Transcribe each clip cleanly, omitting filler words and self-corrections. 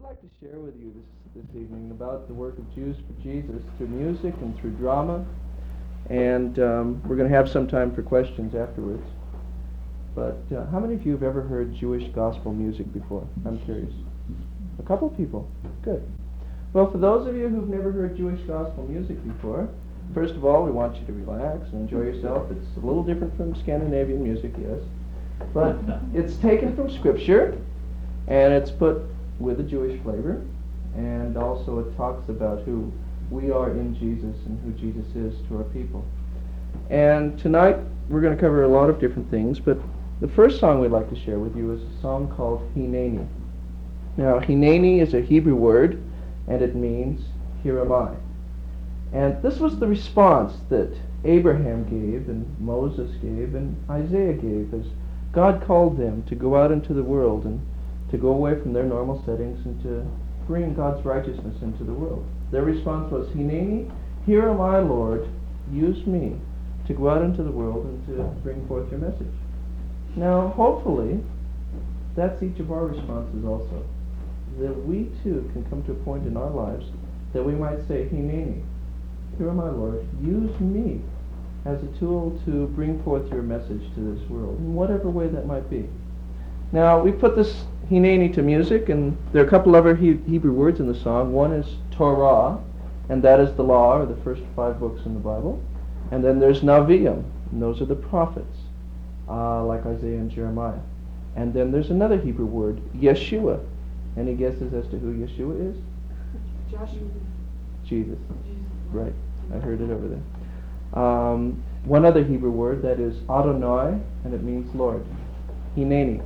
like to share with you this evening about the work of Jews for Jesus through music and through drama, and we're going to have some time for questions afterwards. But how many of you have ever heard Jewish gospel music before? I'm curious. A couple people. Good. Well, for those of you who've never heard Jewish gospel music before, first of all, we want you to relax and enjoy yourself. It's a little different from Scandinavian music, yes, but it's taken from Scripture, and it's put with a Jewish flavor, and also it talks about who we are in Jesus and who Jesus is to our people. And tonight we're going to cover a lot of different things, but the first song we'd like to share with you is a song called Hineni. Now, Hineni is a Hebrew word, and it means, here am I. And this was the response that Abraham gave, and Moses gave, and Isaiah gave, as God called them to go out into the world and to go away from their normal settings and to bring God's righteousness into the world. Their response was, Hineni, here am I, Lord, use me to go out into the world and to bring forth your message. Now, hopefully, that's each of our responses also, that we too can come to a point in our lives that we might say, Hineni, here am I, Lord, use me as a tool to bring forth your message to this world, in whatever way that might be. Now, we put this Hineni to music, and there are a couple other Hebrew words in the song. One is Torah, and that is the law, or the first 5 books in the Bible. And then there's Naviim, and those are the prophets, like Isaiah and Jeremiah. And then there's another Hebrew word, Yeshua. Any guesses as to who Yeshua is? Joshua. Jesus. Right, I heard it over there. One other Hebrew word, that is Adonai, and it means Lord. Hineni.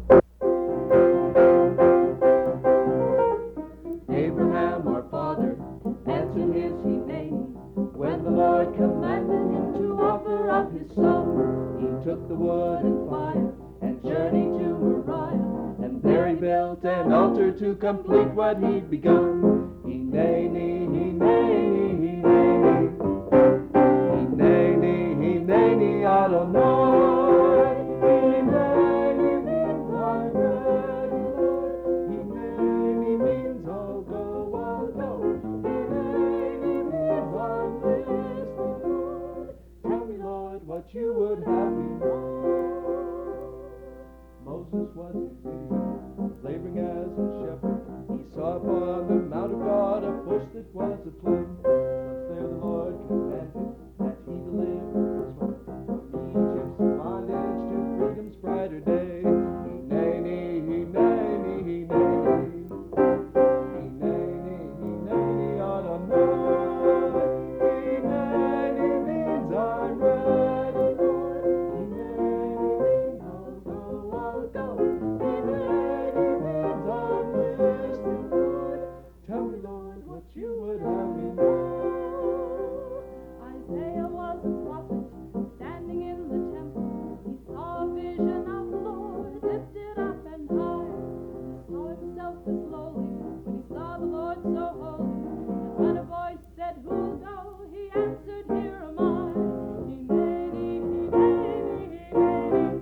Abraham, our father, answered his Hineni when the Lord commanded him to offer up his son. He took the wood and fire and journeyed to Moriah, and there he built an altar to complete what he'd begun. Hineni, Hineni, Hineni, Hineni, Hineni, Adonai. Hineni means I'm ready, Lord. Hineni means I'll go, I'll go. Hineni means I'm listening, Lord. Tell me, Lord, what you would have me know. Moses was in Midian, laboring as a shepherd. He saw upon the Mount of God a bush that was a flame. But there the Lord commanded that he deliver his wife from Egypt's bondage to freedom's brighter day. Hineni, Hineni, Hineni, Hineni, Hineni, Adonai. Hineni means I'm ready, Lord. Hineni means I'll go. Hineni means I'm listening, Lord. Tell me, Lord, what you would have me know. Isaiah was a prophet standing in the temple. He saw a vision of the Lord lifted up and high. He saw himself as lowly when he saw the Lord so holy. And when a voice said, who'll go? He answered, here am I. Hineni, Hineni, Hineni,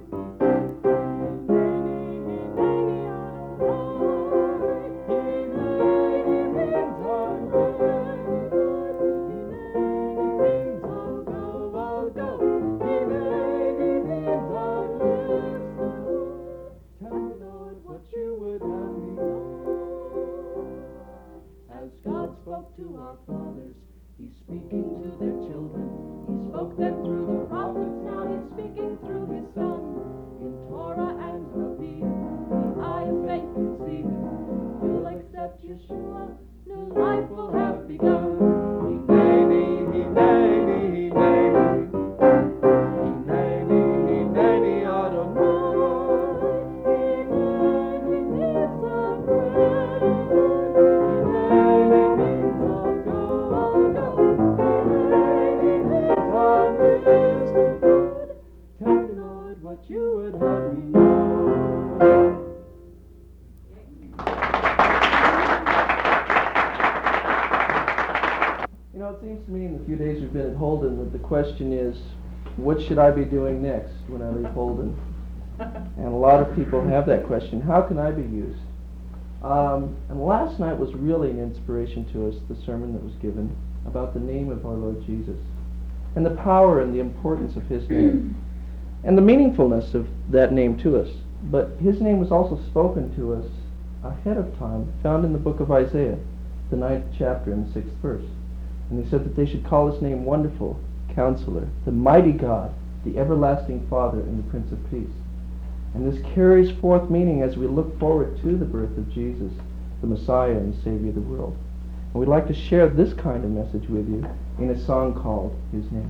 Hineni, Hineni, Adonai. Hineni means I'm ready, Lord. Hineni means I'll go. Hineni means I'm listening, Lord. Tell me, Lord, what you would have me know. As God spoke to our fathers, He's speaking to their children. He spoke them through the prophets, now He's speaking through His Son. In Torah and Naviim, the eye of faith can see Him. You'll accept Yeshua, new life will have begun. Hineni, Hineni, Hineni, Hineni, Hineni, Adonai. Hineni means I'm ready, Lord. Hineni means I'll go. Hineni means I'm listening, Lord. Tell me, Lord, what you would have me know. You know, it seems to me in the few days we've been at Holden that the question is, what should I be doing next when I leave Holden? And a lot of people have that question. How can I be used? And last night was really an inspiration to us, the sermon that was given about the name of our Lord Jesus and the power and the importance of his name and the meaningfulness of that name to us. But his name was also spoken to us ahead of time, found in the book of Isaiah, the 9th chapter and the 6th verse. And he said that they should call his name Wonderful, Counselor, the Mighty God, the Everlasting Father, and the Prince of Peace. And this carries forth meaning as we look forward to the birth of Jesus, the Messiah and the Savior of the world. And we'd like to share this kind of message with you in a song called His Name.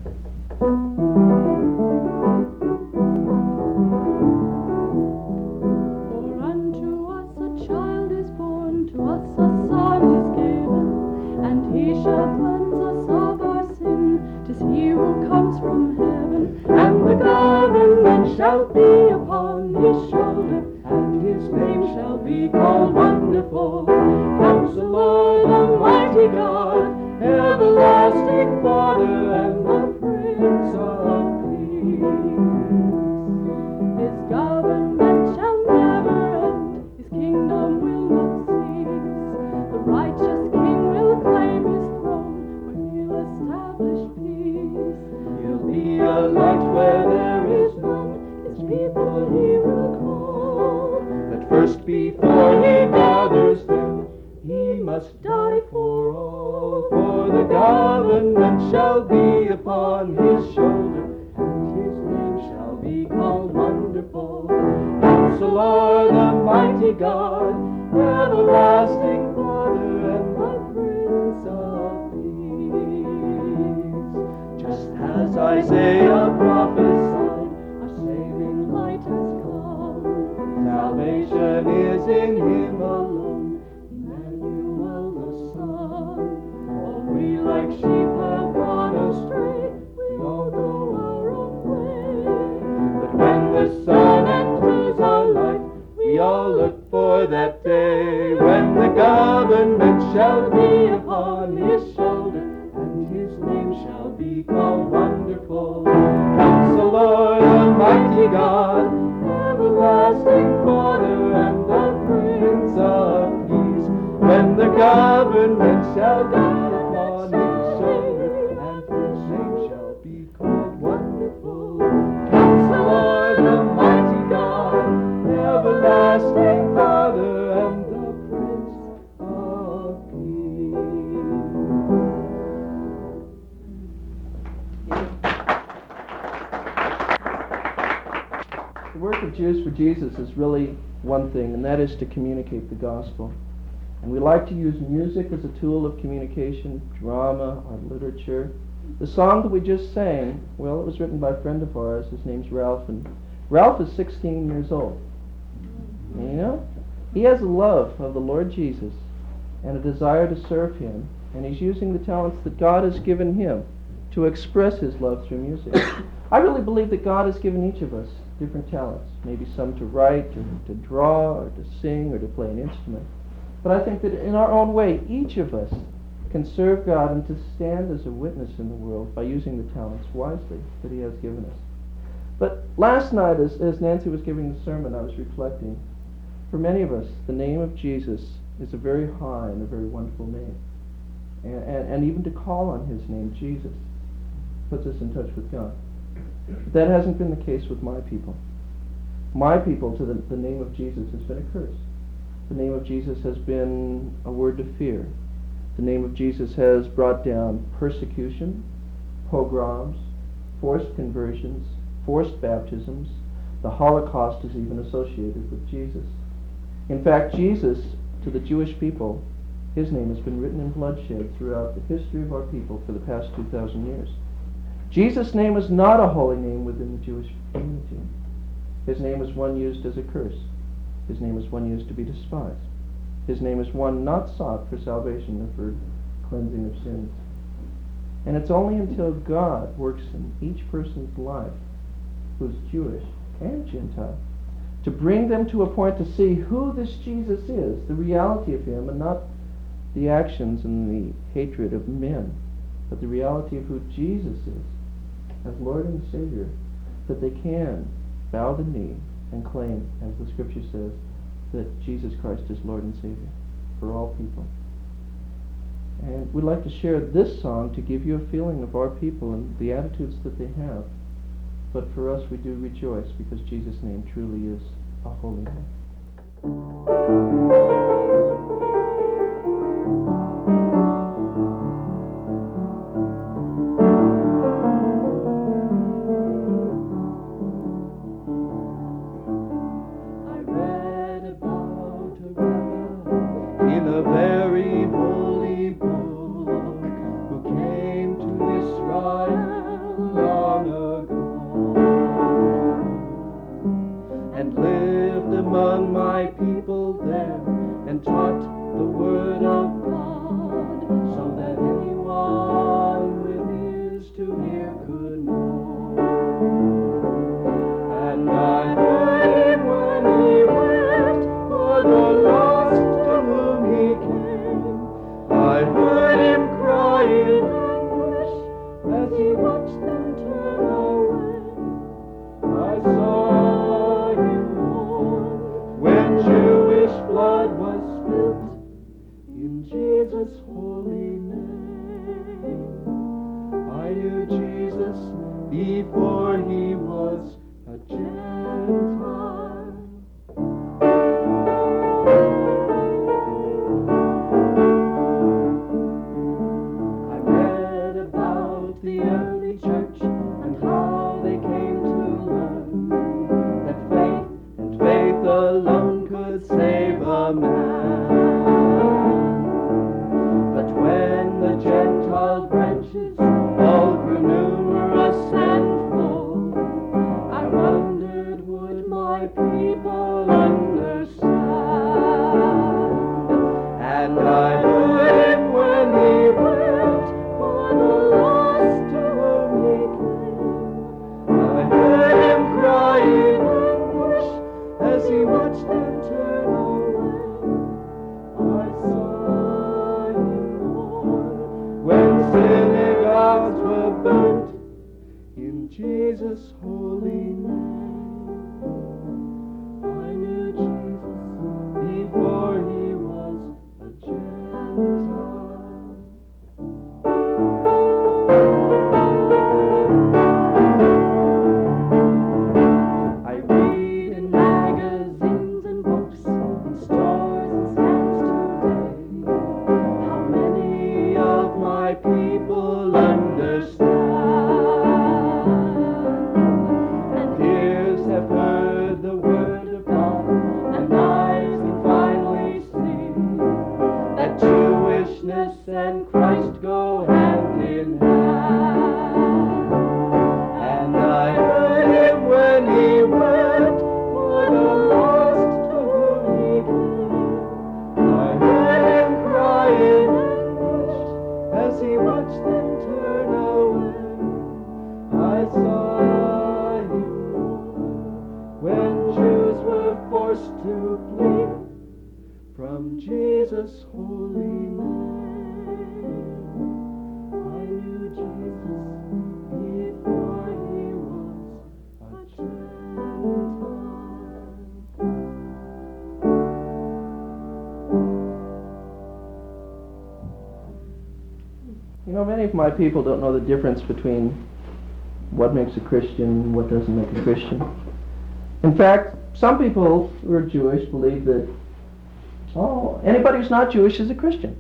For unto us a child is born, to us a son is given, and he shall cleanse us of our sin. 'Tis he who comes from heaven, and the government shall be upon his shoulder, and his name shall be called Wonderful, Counselor, the Mighty God, Everlasting Father, and the Prince of Peace. His government shall never end, his kingdom will not cease. The righteous king will claim his throne, where he'll establish peace. He'll be a light where there is none, his people he will call. But first, before he gathers them, he must die for all. For the government shall be upon his shoulder, and his name shall be called Wonderful, Counselor, the Mighty God, Everlasting Father, and the Prince of Peace. Just as Isaiah prophesied, Our saving light has come. salvation is in him alone. Emmanuel the Son. All we like sheep have gone astray, we all go our own way. But when the sun enters our life, we all look for that day when the government shall be upon his shoulder, and his name shall be called Wonderful, Counselor, the Mighty God, Everlasting Father, and the Prince of Peace. When the government shall be upon his shoulder, and his name shall be called Wonderful, Counselor, the Mighty God, Everlasting Father, and the Prince of Peace. The work of Jews for Jesus is really one thing, and that is to communicate the gospel. And we like to use music as a tool of communication, drama, or literature. The song that we just sang, well, it was written by a friend of ours. His name's Ralph, and Ralph is 16 years old. And you know, he has a love of the Lord Jesus and a desire to serve him, and he's using the talents that God has given him to express his love through music. I really believe that God has given each of us different talents, maybe some to write, or to draw, or to sing, or to play an instrument. But I think that in our own way, each of us can serve God and to stand as a witness in the world by using the talents wisely that he has given us. But last night, as Nancy was giving the sermon, I was reflecting. For many of us, the name of Jesus is a very high and a very wonderful name. And even to call on his name, Jesus, puts us in touch with God. But that hasn't been the case with my people. My people, to the name of Jesus has been a curse. The name of Jesus has been a word to fear. The name of Jesus has brought down persecution, pogroms, forced conversions, forced baptisms. The Holocaust is even associated with Jesus. In fact, Jesus, to the Jewish people, his name has been written in bloodshed throughout the history of our people for the past 2,000 years. Jesus' name is not a holy name within the Jewish community. His name is one used as a curse. His name is one used to be despised. His name is one not sought for salvation or for cleansing of sins. And it's only until God works in each person's life, who's Jewish and Gentile, to bring them to a point to see who this Jesus is, the reality of him, and not the actions and the hatred of men, but the reality of who Jesus is as Lord and Savior, that they can bow the knee and claim, as the Scripture says, that Jesus Christ is Lord and Savior for all people. And we'd like to share this song to give you a feeling of our people and the attitudes that they have. But for us, we do rejoice because Jesus' name truly is a holy name. I read about a rebel in a very holy book who came to Israel long ago and lived among my people there and taught the word of God so that anyone with ears to hear could know. And I heard him when he wept for the lost to whom he came. I heard him cry in anguish as he watched them turn away. I saw him mourn when Jewish blood was spilt in Jesus' holy name. I knew Jesus before he was a Gentile. I read about the early church and how they came to learn that faith alone could save a man. But when the Gentile branches all grew numerous and full, I wondered, would my people understand? And I heard him when he wept for the lost to whom he came. I heard him cry in anguish as he watched them turn away. I saw him mourn when synagogues were burnt in Jesus' holy name. I knew Jesus before he was a Gentile. I read in magazines and books, in stores and stands today, how many of my people understand. And ears have heard the word of God, and eyes can finally see that Jewishness and Christ go hand in hand. And I heard him when he wept for the lost to whom he came. I heard him cry in anguish as he watched them turn away. I saw him mourn when Jews were forced to flee from Jesus' holy name. I knew Jesus before he was a Gentile. You know, many of my people don't know the difference between what makes a Christian, what doesn't make a Christian. In fact, some people who are Jewish believe that, anybody who's not Jewish is a Christian.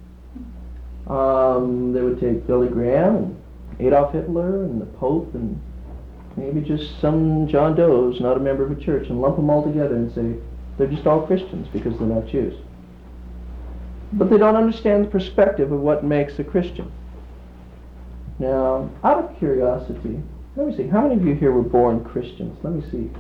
They would take Billy Graham and Adolf Hitler and the Pope and maybe just some John Doe who's not a member of a church and lump them all together and say they're just all Christians because they're not Jews. But they don't understand the perspective of what makes a Christian. Now, out of curiosity, let me see, how many of you here were born Christians? Let me see.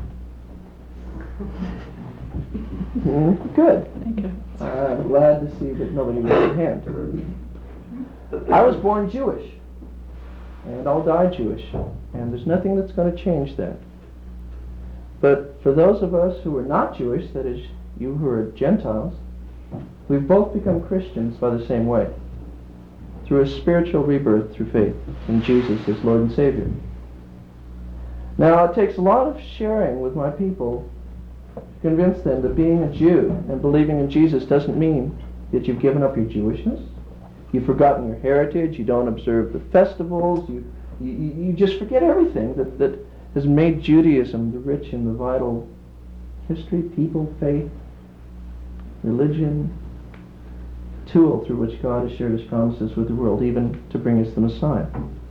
Good. Thank you. I'm glad to see that nobody raised their hand. I was born Jewish, and I'll die Jewish, and there's nothing that's going to change that. But for those of us who are not Jewish, that is, you who are Gentiles, we've both become Christians by the same way, through a spiritual rebirth through faith in Jesus as Lord and Savior. Now, it takes a lot of sharing with my people Convince them that being a Jew and believing in Jesus doesn't mean that you've given up your Jewishness, you've forgotten your heritage, you don't observe the festivals, you just forget everything that has made Judaism the rich and the vital history, people, faith, religion, tool through which God has shared his promises with the world, even to bring us the Messiah.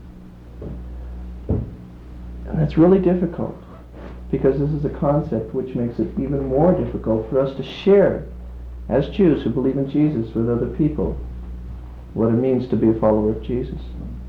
And that's really difficult, because this is a concept which makes it even more difficult for us to share, as Jews who believe in Jesus, with other people, what it means to be a follower of Jesus.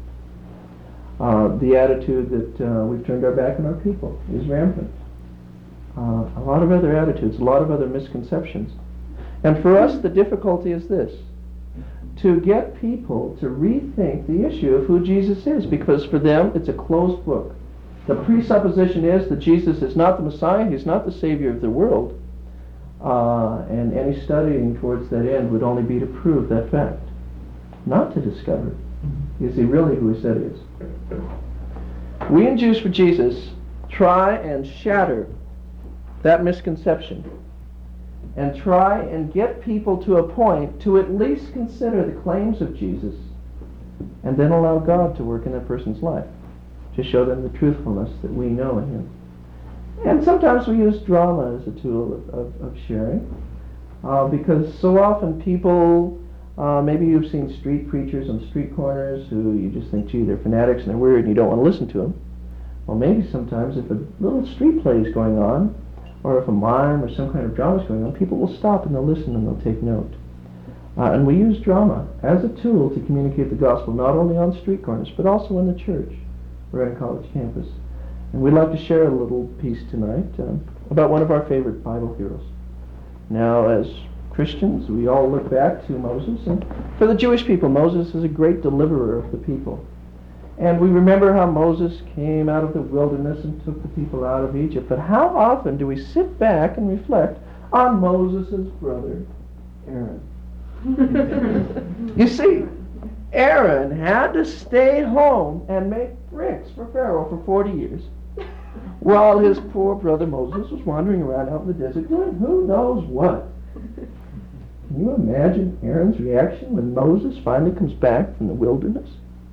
The attitude that we've turned our back on our people is rampant. A lot of other attitudes, a lot of other misconceptions. And for us, the difficulty is this: to get people to rethink the issue of who Jesus is, because for them, it's a closed book. The presupposition is that Jesus is not the Messiah, he's not the Savior of the world, and any studying towards that end would only be to prove that fact, not to discover, is he really who he said he is. We in Jews for Jesus try and shatter that misconception and try and get people to a point to at least consider the claims of Jesus and then allow God to work in that person's life to show them the truthfulness that we know in him. And sometimes we use drama as a tool of sharing, because so often people, maybe you've seen street preachers on street corners who you just think, gee, they're fanatics and they're weird and you don't want to listen to them. Well, maybe sometimes if a little street play is going on, or if a mime or some kind of drama is going on, people will stop and they'll listen and they'll take note. And we use drama as a tool to communicate the gospel, not only on street corners, but also in the church or at a college campus. And we'd like to share a little piece tonight about one of our favorite Bible heroes. Now, as Christians, we all look back to Moses, and for the Jewish people, Moses is a great deliverer of the people. And we remember how Moses came out of the wilderness and took the people out of Egypt. But how often do we sit back and reflect on Moses' brother, Aaron? You see, Aaron had to stay home and make bricks for Pharaoh for 40 years, while his poor brother Moses was wandering around out in the desert doing who knows what. Can you imagine Aaron's reaction when Moses finally comes back from the wilderness?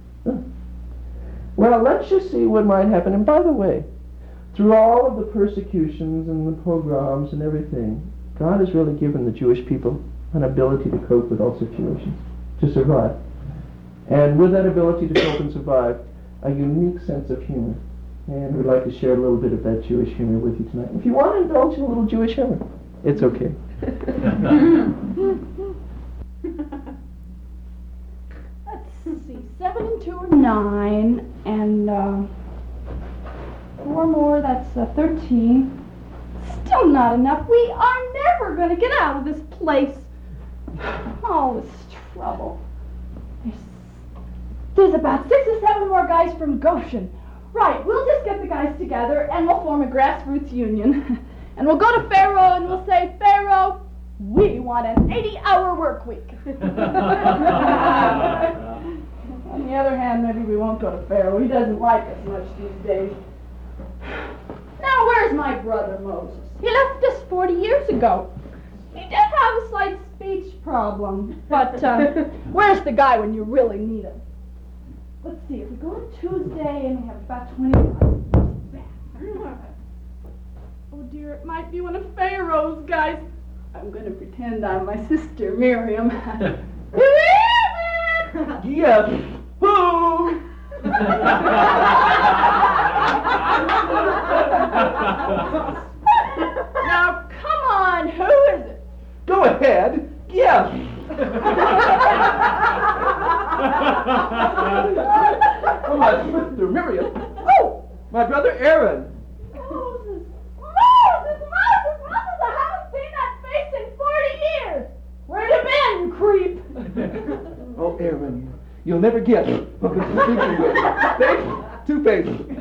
Well, let's just see what might happen. And by the way, through all of the persecutions and the pogroms and everything, God has really given the Jewish people an ability to cope with all situations, to survive. And with that ability to cope and survive, a unique sense of humor. And we'd like to share a little bit of that Jewish humor with you tonight. If you want to indulge in a little Jewish humor, it's okay. Let's see, 7 and 2 are 9, and 4 more, that's 13. Still not enough. We are never going to get out of this place. All this trouble. There's about 6 or 7 more guys from Goshen. Right, we'll just get the guys together and we'll form a grassroots union. And we'll go to Pharaoh and we'll say, Pharaoh, we want an 80-hour work week. On the other hand, maybe we won't go to Pharaoh. He doesn't like us much these days. Now, where's my brother Moses? He left us 40 years ago. He did have a slight speech problem, but where's the guy when you really need him? Let's see, if we go to Tuesday and we have about 20 minutes. Oh dear, it might be one of Pharaoh's guys. I'm going to pretend I'm my sister, Miriam. Yes. Boo! Now, come on, who is it? Go ahead. Yes. Oh, my sister Miriam. Oh, my brother Aaron. Moses! Moses! I haven't seen that face in 40 years! Where you been, you creep? Oh, Aaron, you'll never guess who this is speaking with. Face to face.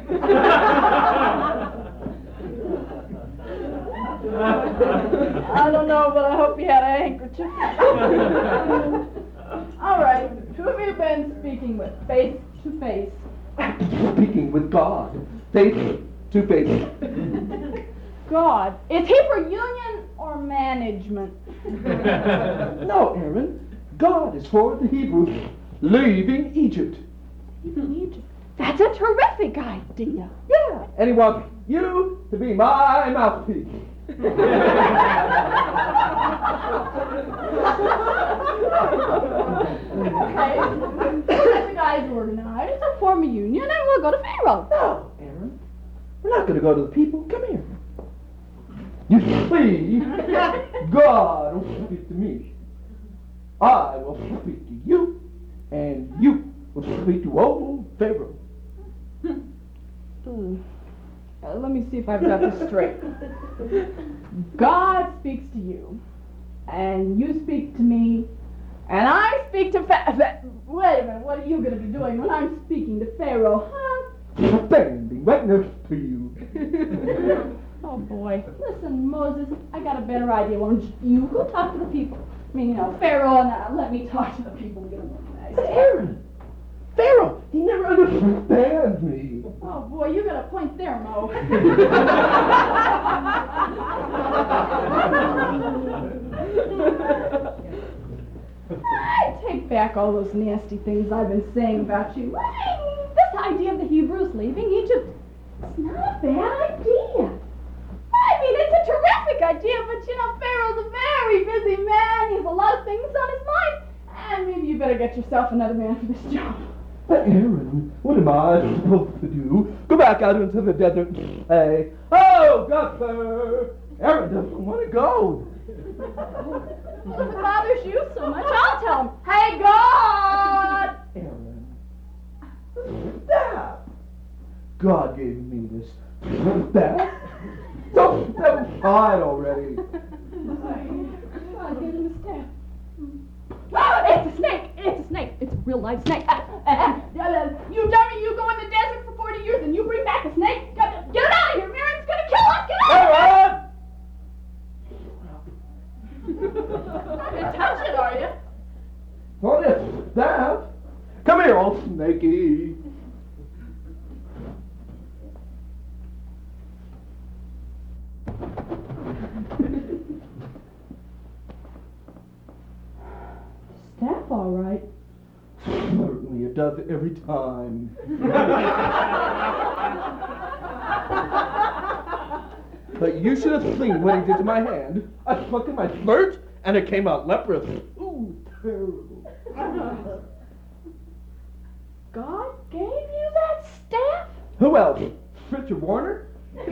I don't know, but I hope you had a handkerchief. All right, who have you been speaking with, face to face? Speaking with God, face to face. God. Is he for union or management? No, Aaron. God is for the Hebrews leaving Egypt. Egypt. That's a terrific idea. Yeah, and he wants you to be my mouthpiece. Okay. The guys organize, we'll form a union, and we'll go to Pharaoh. No, Aaron. We're not going to go to the people. Come here. You see, God will speak to me. I will speak to you, and you will speak to old Pharaoh. Let me see if I've got this straight. God speaks to you, and you speak to me, and I speak to Wait a minute, what are you going to be doing when I'm speaking to Pharaoh, huh? Standing right next to you. Oh boy. Listen, Moses, I got a better idea. Why don't you go talk to the people? I mean, Pharaoh, and let me talk to the people and get them organized. But Aaron, Pharaoh, he never understands me. Oh boy, you got a point there, Mo. I take back all those nasty things I've been saying about you. This idea of the Hebrews leaving Egypt, it's not a bad idea. I mean, it's a terrific idea, but Pharaoh's a very busy man. He has a lot of things on his mind. And maybe you better get yourself another man for this job. But Aaron, what am I supposed to do? Go back out into the desert and say, "Oh, Gunther!" Aaron doesn't want to go. Well, if it bothers you so much, I'll tell him. Hey, God! Aaron, stop! God gave me this staff. Don't hide already. God gave him a staff. Oh, it's a snake! It's a snake! It's a real live snake. You dummy, you go in the desert for 40 years and you bring back a snake? Get it out of here, Miriam's gonna kill us! Get out of here! Not gonna touch it, are you? What is that? Come here, old snakey. Staff, all right. Certainly, it does it every time. But you should have seen what he did to my hand. I stuck in my shirt, and it came out leprous. Ooh, terrible. God gave you that staff? Who else? Richard Warner?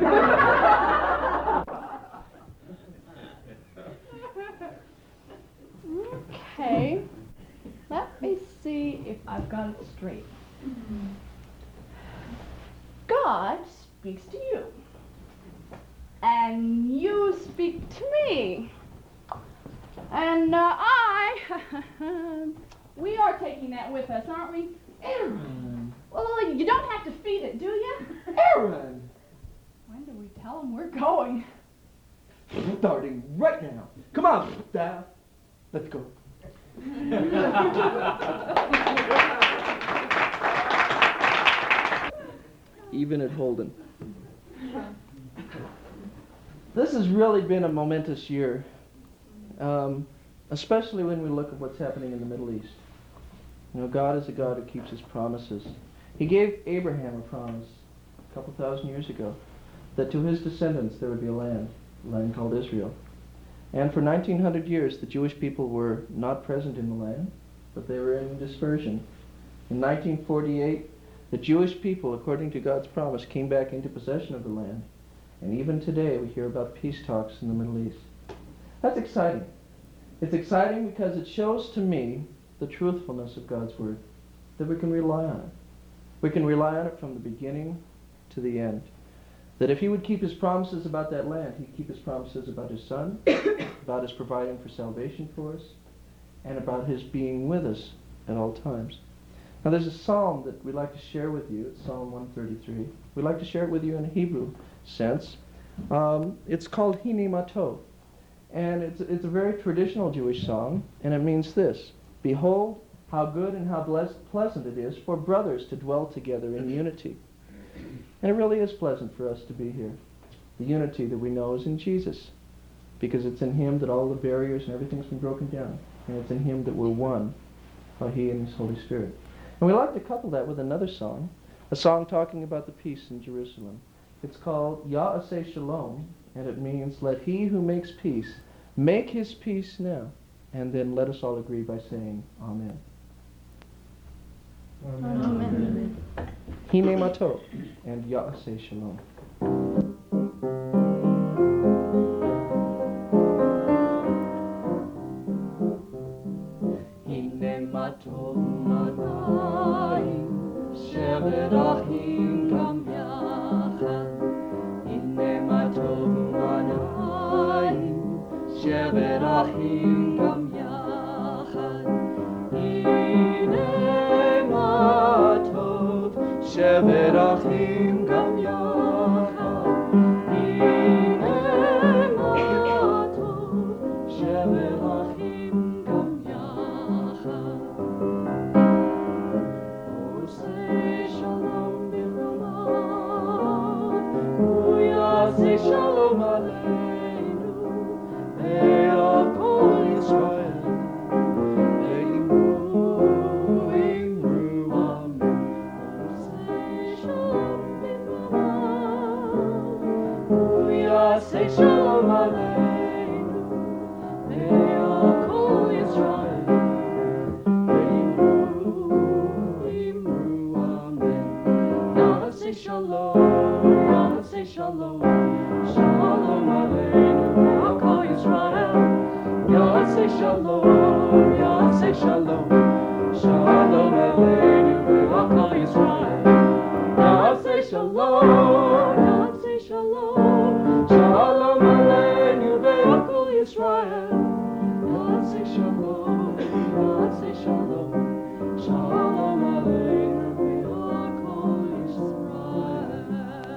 Okay. Let me see if I've got it straight. God speaks to you. And you speak to me. And we are taking that with us, aren't we? Aaron. Well, you don't have to feed it, do you? Aaron. When do we tell him we're going? Starting right now. Come on, staff. Let's go. Even at Holden. This has really been a momentous year, especially when we look at what's happening in the Middle East. God is a God who keeps his promises. He gave Abraham a promise a couple thousand years ago that to his descendants there would be a land called Israel. And for 1900 years the Jewish people were not present in the land, but they were in dispersion. In 1948, the Jewish people, according to God's promise, came back into possession of the land. And even today we hear about peace talks in the Middle East. That's exciting. It's exciting because it shows to me the truthfulness of God's Word, that we can rely on it. We can rely on it from the beginning to the end. That if he would keep his promises about that land, he'd keep his promises about his Son, about his providing for salvation for us, and about his being with us at all times. Now there's a psalm that we'd like to share with you. It's Psalm 133. We'd like to share it with you in a Hebrew sense. It's called Hine Matov. And it's a very traditional Jewish song, and it means this: "Behold, how good and how pleasant it is for brothers to dwell together in unity." And it really is pleasant for us to be here. The unity that we know is in Jesus, because it's in Him that all the barriers and everything's been broken down. And it's in Him that we're one by He and His Holy Spirit. And we like to couple that with another song, a song talking about the peace in Jerusalem. It's called Ya'aseh Shalom, and it means, let He who makes peace make His peace now. And then let us all agree by saying Amen. Amen. Hine Matov and Ya'aseh Shalom. Hine Matov Manayim Shevet Achim Gam Yachad. Hine Matov Manayim Shevet Achim Gam Yachad. Hine Matov Shevet Achim Gam Yachad. Hine Matov Shevet Achim Gam Yachad. Oseh Shalom B'cholav, Uyaseh Shalom Aleinu, Ve'al Kol Yisrael. Say Shalom Aleinu, Ve'al Kol Yisrael, Ve'imru, Amen. Ya'aseh Shalom, Shalom Aleinu, Ve'al Kol Yisrael, Ya'aseh Shalom, Shalom Aleinu, Ve'al Kol Yisrael, Ya'aseh Shalom, Shalom Aleinu ve'al kol Yisrael. Ya'aseh Shalom, Shalom Aleinu ve'al kol Yisrael.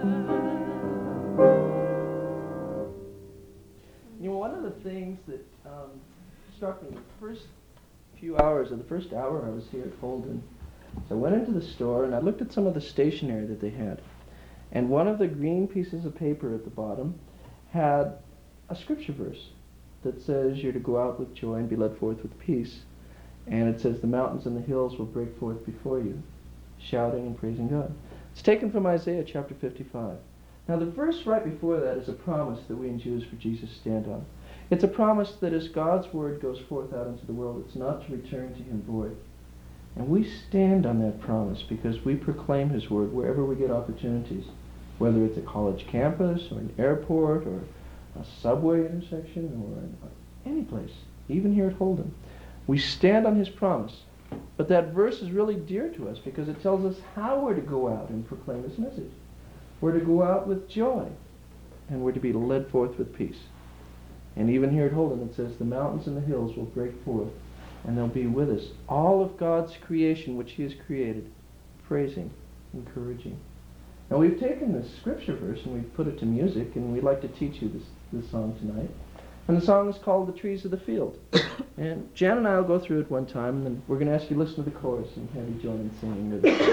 You know, one of the things that struck me the first few hours, or the first hour I was here at Holden, so I went into the store and I looked at some of the stationery that they had. And one of the green pieces of paper at the bottom had a scripture verse that says you're to go out with joy and be led forth with peace. And it says the mountains and the hills will break forth before you, shouting and praising God. It's taken from Isaiah chapter 55. Now the verse right before that is a promise that we in Jews for Jesus stand on. It's a promise that as God's word goes forth out into the world, it's not to return to Him void. And we stand on that promise because we proclaim His word wherever we get opportunities, whether it's a college campus or an airport or a subway intersection or any place, even here at Holden. We stand on His promise. But that verse is really dear to us because it tells us how we're to go out and proclaim His message. We're to go out with joy, and we're to be led forth with peace. And even here at Holden it says the mountains and the hills will break forth, and they'll be with us. All of God's creation which He has created, praising, encouraging. Now we've taken this scripture verse and we've put it to music, and we'd like to teach you this song tonight. And the song is called The Trees of the Field. And Jan and I will go through it one time, and then we're going to ask you to listen to the chorus and have you join in singing with us.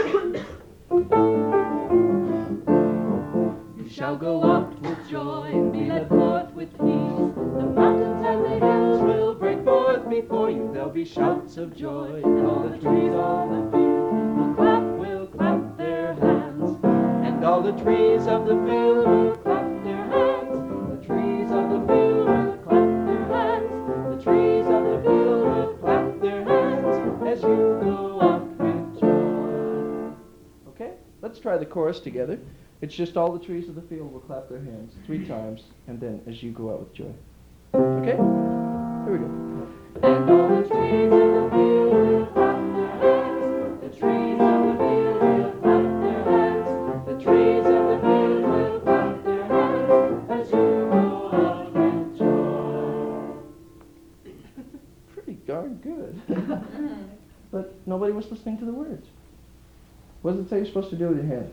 You shall go out with joy and be led forth with peace. The mountains and the hills will break forth before you. There'll be shouts of joy, and all the trees of the field will clap their hands. And all the trees of the field will clap their hands. The trees of the field will clap their hands. The trees of the field will clap their hands as you go out with joy. Okay, let's try the chorus together. It's just all the trees of the field will clap their hands 3 times, and then as you go out with joy. Okay? Here we go. And all the trees of the field will clap their hands. The trees of the field will clap their hands. The trees of the field will clap their hands as you go out with joy. Pretty darn good. But nobody was listening to the words. What does it say you're supposed to do with your hands?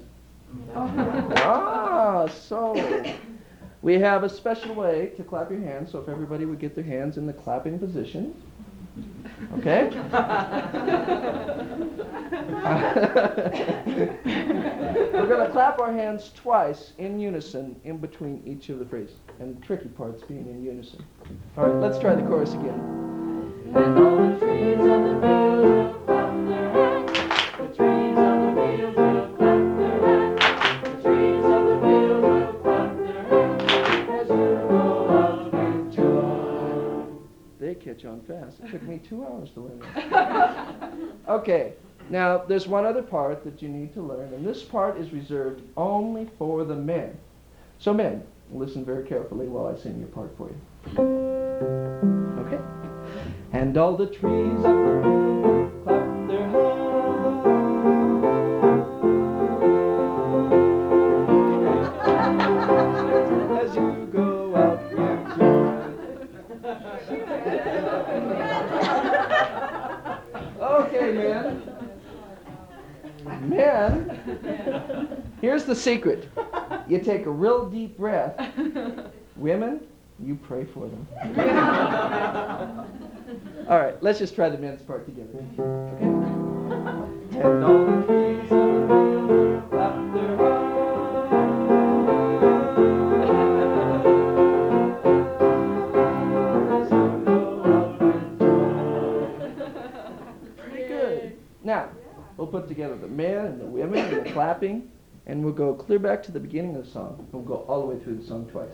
So we have a special way to clap your hands, so if everybody would get their hands in the clapping position. Okay? We're going going to clap our hands twice in unison in between each of the phrases. And the tricky part's being in unison. All right, let's try the chorus again. And all the trees of the field will clap their hands. The trees of the field will clap their hands. The trees of the field will clap their hands as you go out with joy. They catch on fast. It took me 2 hours to learn that. Okay, now there's one other part that you need to learn, and this part is reserved only for the men. So men, listen very carefully while I sing your part for you. Okay? And all the trees of the field clap their hands as you go out with joy. Okay, men. Men, here's the secret. You take a real deep breath. Women, you pray for them. All right, let's just try the men's part together. Okay? And all the trees of the field clap their hands. Pretty good. Now, we'll put together the men and the women and the clapping, and we'll go clear back to the beginning of the song. We'll go all the way through the song twice.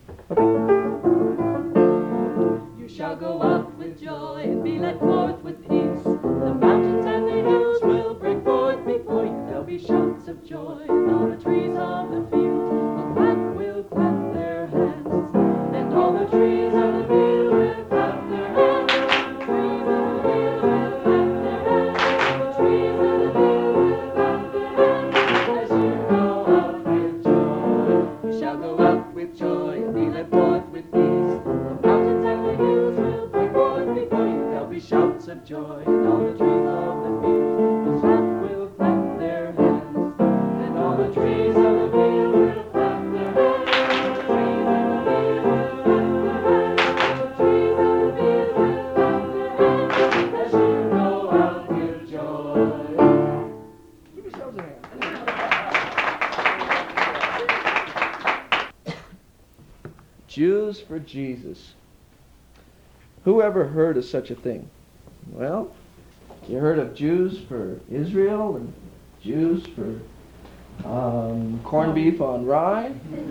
You shall go out with joy and be led forth with peace. The mountains and the hills will break forth before you. There'll be shouts of joy, and all the trees of the field will clap their hands. And all the trees of the field will clap their hands. The trees of the field will clap their hands. The trees of the field will clap their hands as you go out with joy. You shall go out with joy and be led forth with peace. The mountains and the hills will break forth before you. There'll be shouts of joy, and all the trees of the field will clap their hands. And all the trees of the field will clap their hands. The trees of the field will clap their hands. The trees of the field will clap their hands as you go out with joy. Give yourselves a hand. Jews for Jesus. Who ever heard of such a thing? Well, you heard of Jews for Israel and Jews for corned beef on rye,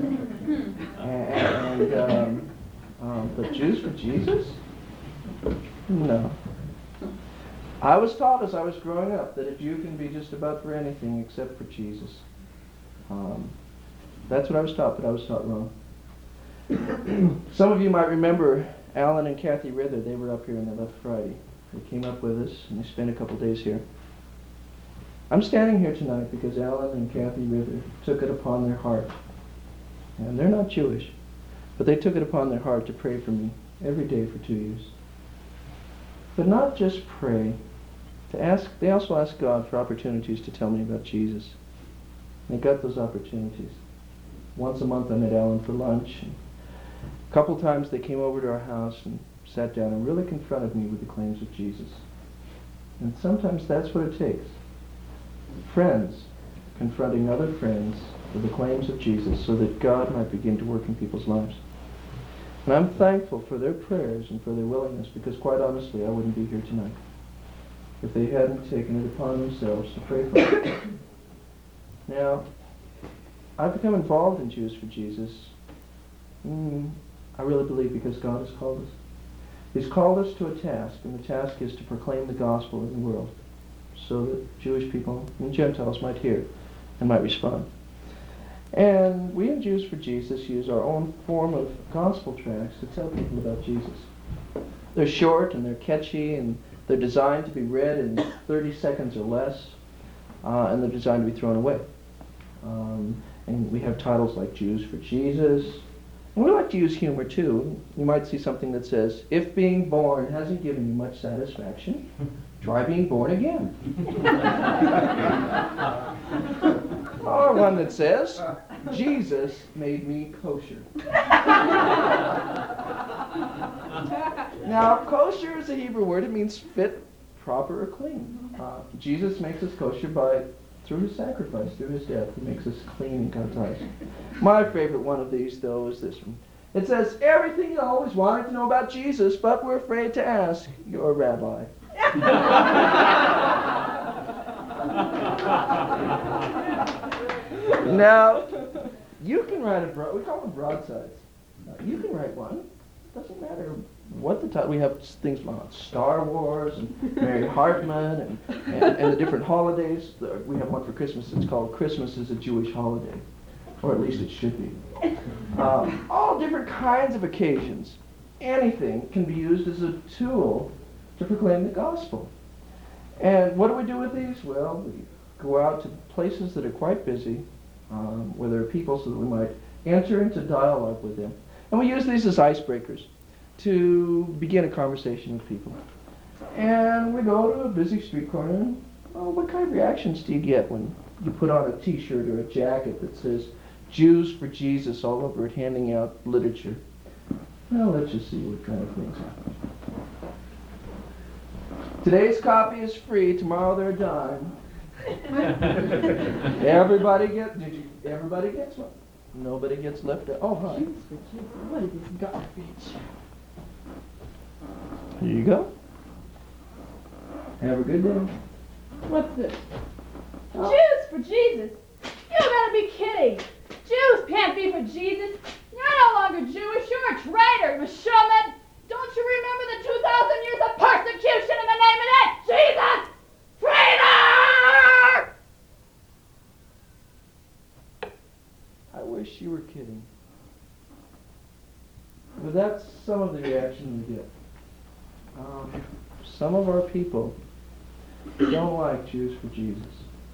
but Jews for Jesus? No. I was taught as I was growing up that a Jew can be just about for anything except for Jesus. That's what I was taught, but I was taught wrong. Some of you might remember Alan and Kathy Rither. They were up here and they left Friday. They came up with us and they spent a couple days here. I'm standing here tonight because Alan and Kathy Rither took it upon their heart. And they're not Jewish, but they took it upon their heart to pray for me every day for 2 years. But not just pray, they also asked God for opportunities to tell me about Jesus. And they got those opportunities. Once a month I met Alan for lunch. And a couple times they came over to our house and sat down and really confronted me with the claims of Jesus. And sometimes that's what it takes. Friends confronting other friends with the claims of Jesus so that God might begin to work in people's lives. And I'm thankful for their prayers and for their willingness, because quite honestly I wouldn't be here tonight if they hadn't taken it upon themselves to pray for me. Now, I've become involved in Jews for Jesus, I really believe, because God has called us. He's called us to a task, and the task is to proclaim the gospel in the world so that Jewish people and Gentiles might hear and might respond. And we in Jews for Jesus use our own form of gospel tracts to tell people about Jesus. They're short and they're catchy and they're designed to be read in 30 seconds or less, and they're designed to be thrown away. And we have titles like Jews for Jesus. And we like to use humor too. You might see something that says, if being born hasn't given you much satisfaction, try being born again. Or one that says, Jesus made me kosher. Now, kosher is a Hebrew word. It means fit, proper, or clean. Jesus makes us kosher by through his sacrifice, through his death. He makes us clean in God's eyes. My favorite one of these, though, is this one. It says, everything you always wanted to know about Jesus, but we're afraid to ask your rabbi. Now, you can write we call them broadsides. You can write one. Doesn't matter what the title. We have things about Star Wars and Mary Hartman and the different holidays. We have one for Christmas. It's called Christmas is a Jewish Holiday, or at least it should be. All different kinds of occasions. Anything can be used as a tool to proclaim the gospel. And what do we do with these? Well, we go out to places that are quite busy, where there are people, so that we might enter into dialogue with them. And we use these as icebreakers to begin a conversation with people. And we go to a busy street corner, and what kind of reactions do you get when you put on a t-shirt or a jacket that says Jews for Jesus all over it, handing out literature? Well, let's just see what kind of things happen. Today's copy is free, tomorrow they're a dime. Everybody gets one. Nobody gets left out. Oh, hi. What is this garbage? Here you go. Have a good day. What's this? Jews for Jesus? You gotta be kidding. Jews can't be for Jesus. You're no longer Jewish. You're a traitor, Meshuggah. Don't you remember the 2,000 years of persecution in the name of that Jesus? Traitor! I wish you were kidding. But that's some of the reaction we get. Some of our people don't like Jews for Jesus.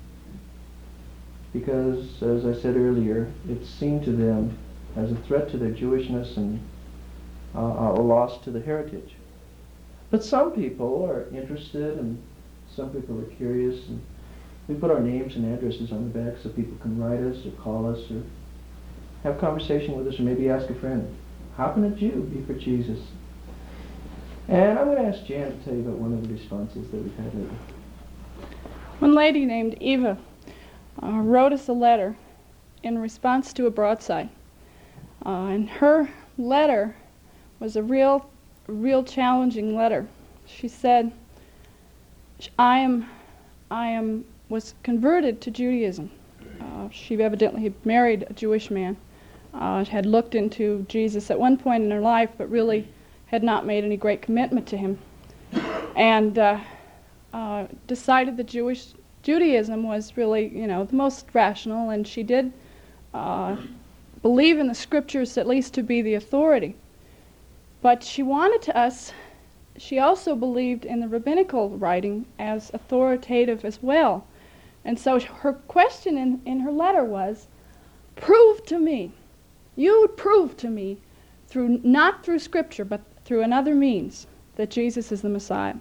Because, as I said earlier, it's seen to them as a threat to their Jewishness and a loss to the heritage. But some people are interested, and some people are curious, and we put our names and addresses on the back so people can write us or call us or have conversation with us, or maybe ask a friend, how can a Jew be for Jesus? And I'm going to ask Jan to tell you about one of the responses that we've had lately. One lady named Eva wrote us a letter in response to a broadside. And her letter was a real challenging letter. She said, I was converted to Judaism. She evidently had married a Jewish man, had looked into Jesus at one point in her life, but really had not made any great commitment to him, and decided that Judaism was really, the most rational, and she did believe in the scriptures at least to be the authority. But she also believed in the rabbinical writing as authoritative as well. And so her question in her letter was, prove to me, you would prove to me, not through scripture, but through another means, that Jesus is the Messiah.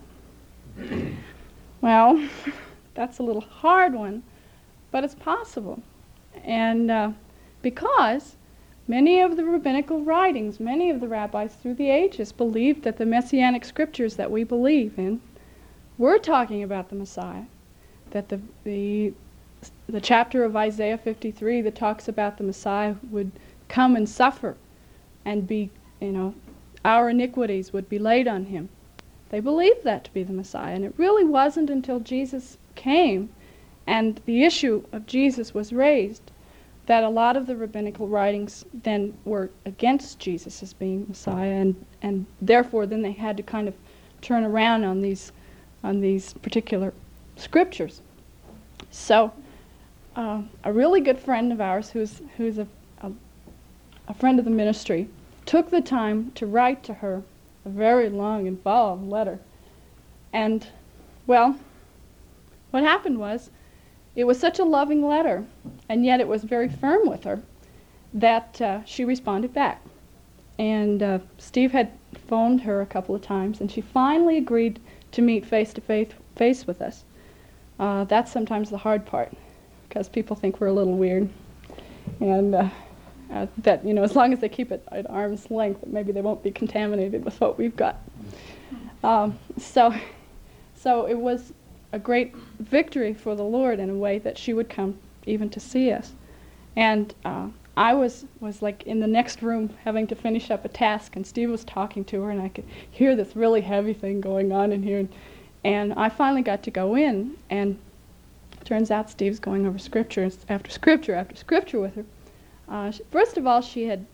Well, that's a little hard one, but it's possible. And because many of the rabbinical writings, many of the rabbis through the ages believed that the messianic scriptures that we believe in were talking about the Messiah, that the chapter of Isaiah 53 that talks about the Messiah would come and suffer and be, our iniquities would be laid on him. They believed that to be the Messiah, and it really wasn't until Jesus came and the issue of Jesus was raised that a lot of the rabbinical writings then were against Jesus as being Messiah, and therefore then they had to kind of turn around on these particular scriptures. So a really good friend of ours who's a friend of the ministry took the time to write to her a very long, involved letter. And, well, what happened was, it was such a loving letter, and yet it was very firm with her, that she responded back. And Steve had phoned her a couple of times, and she finally agreed to meet face-to-face with us. That's sometimes the hard part, because people think we're a little weird. And that, as long as they keep it at arm's length, maybe they won't be contaminated with what we've got. So it was a great victory for the Lord in a way that she would come even to see us. And I was like in the next room having to finish up a task, and Steve was talking to her, and I could hear this really heavy thing going on in here. And I finally got to go in, and turns out Steve's going over scripture after scripture after scripture with her. First of all, she had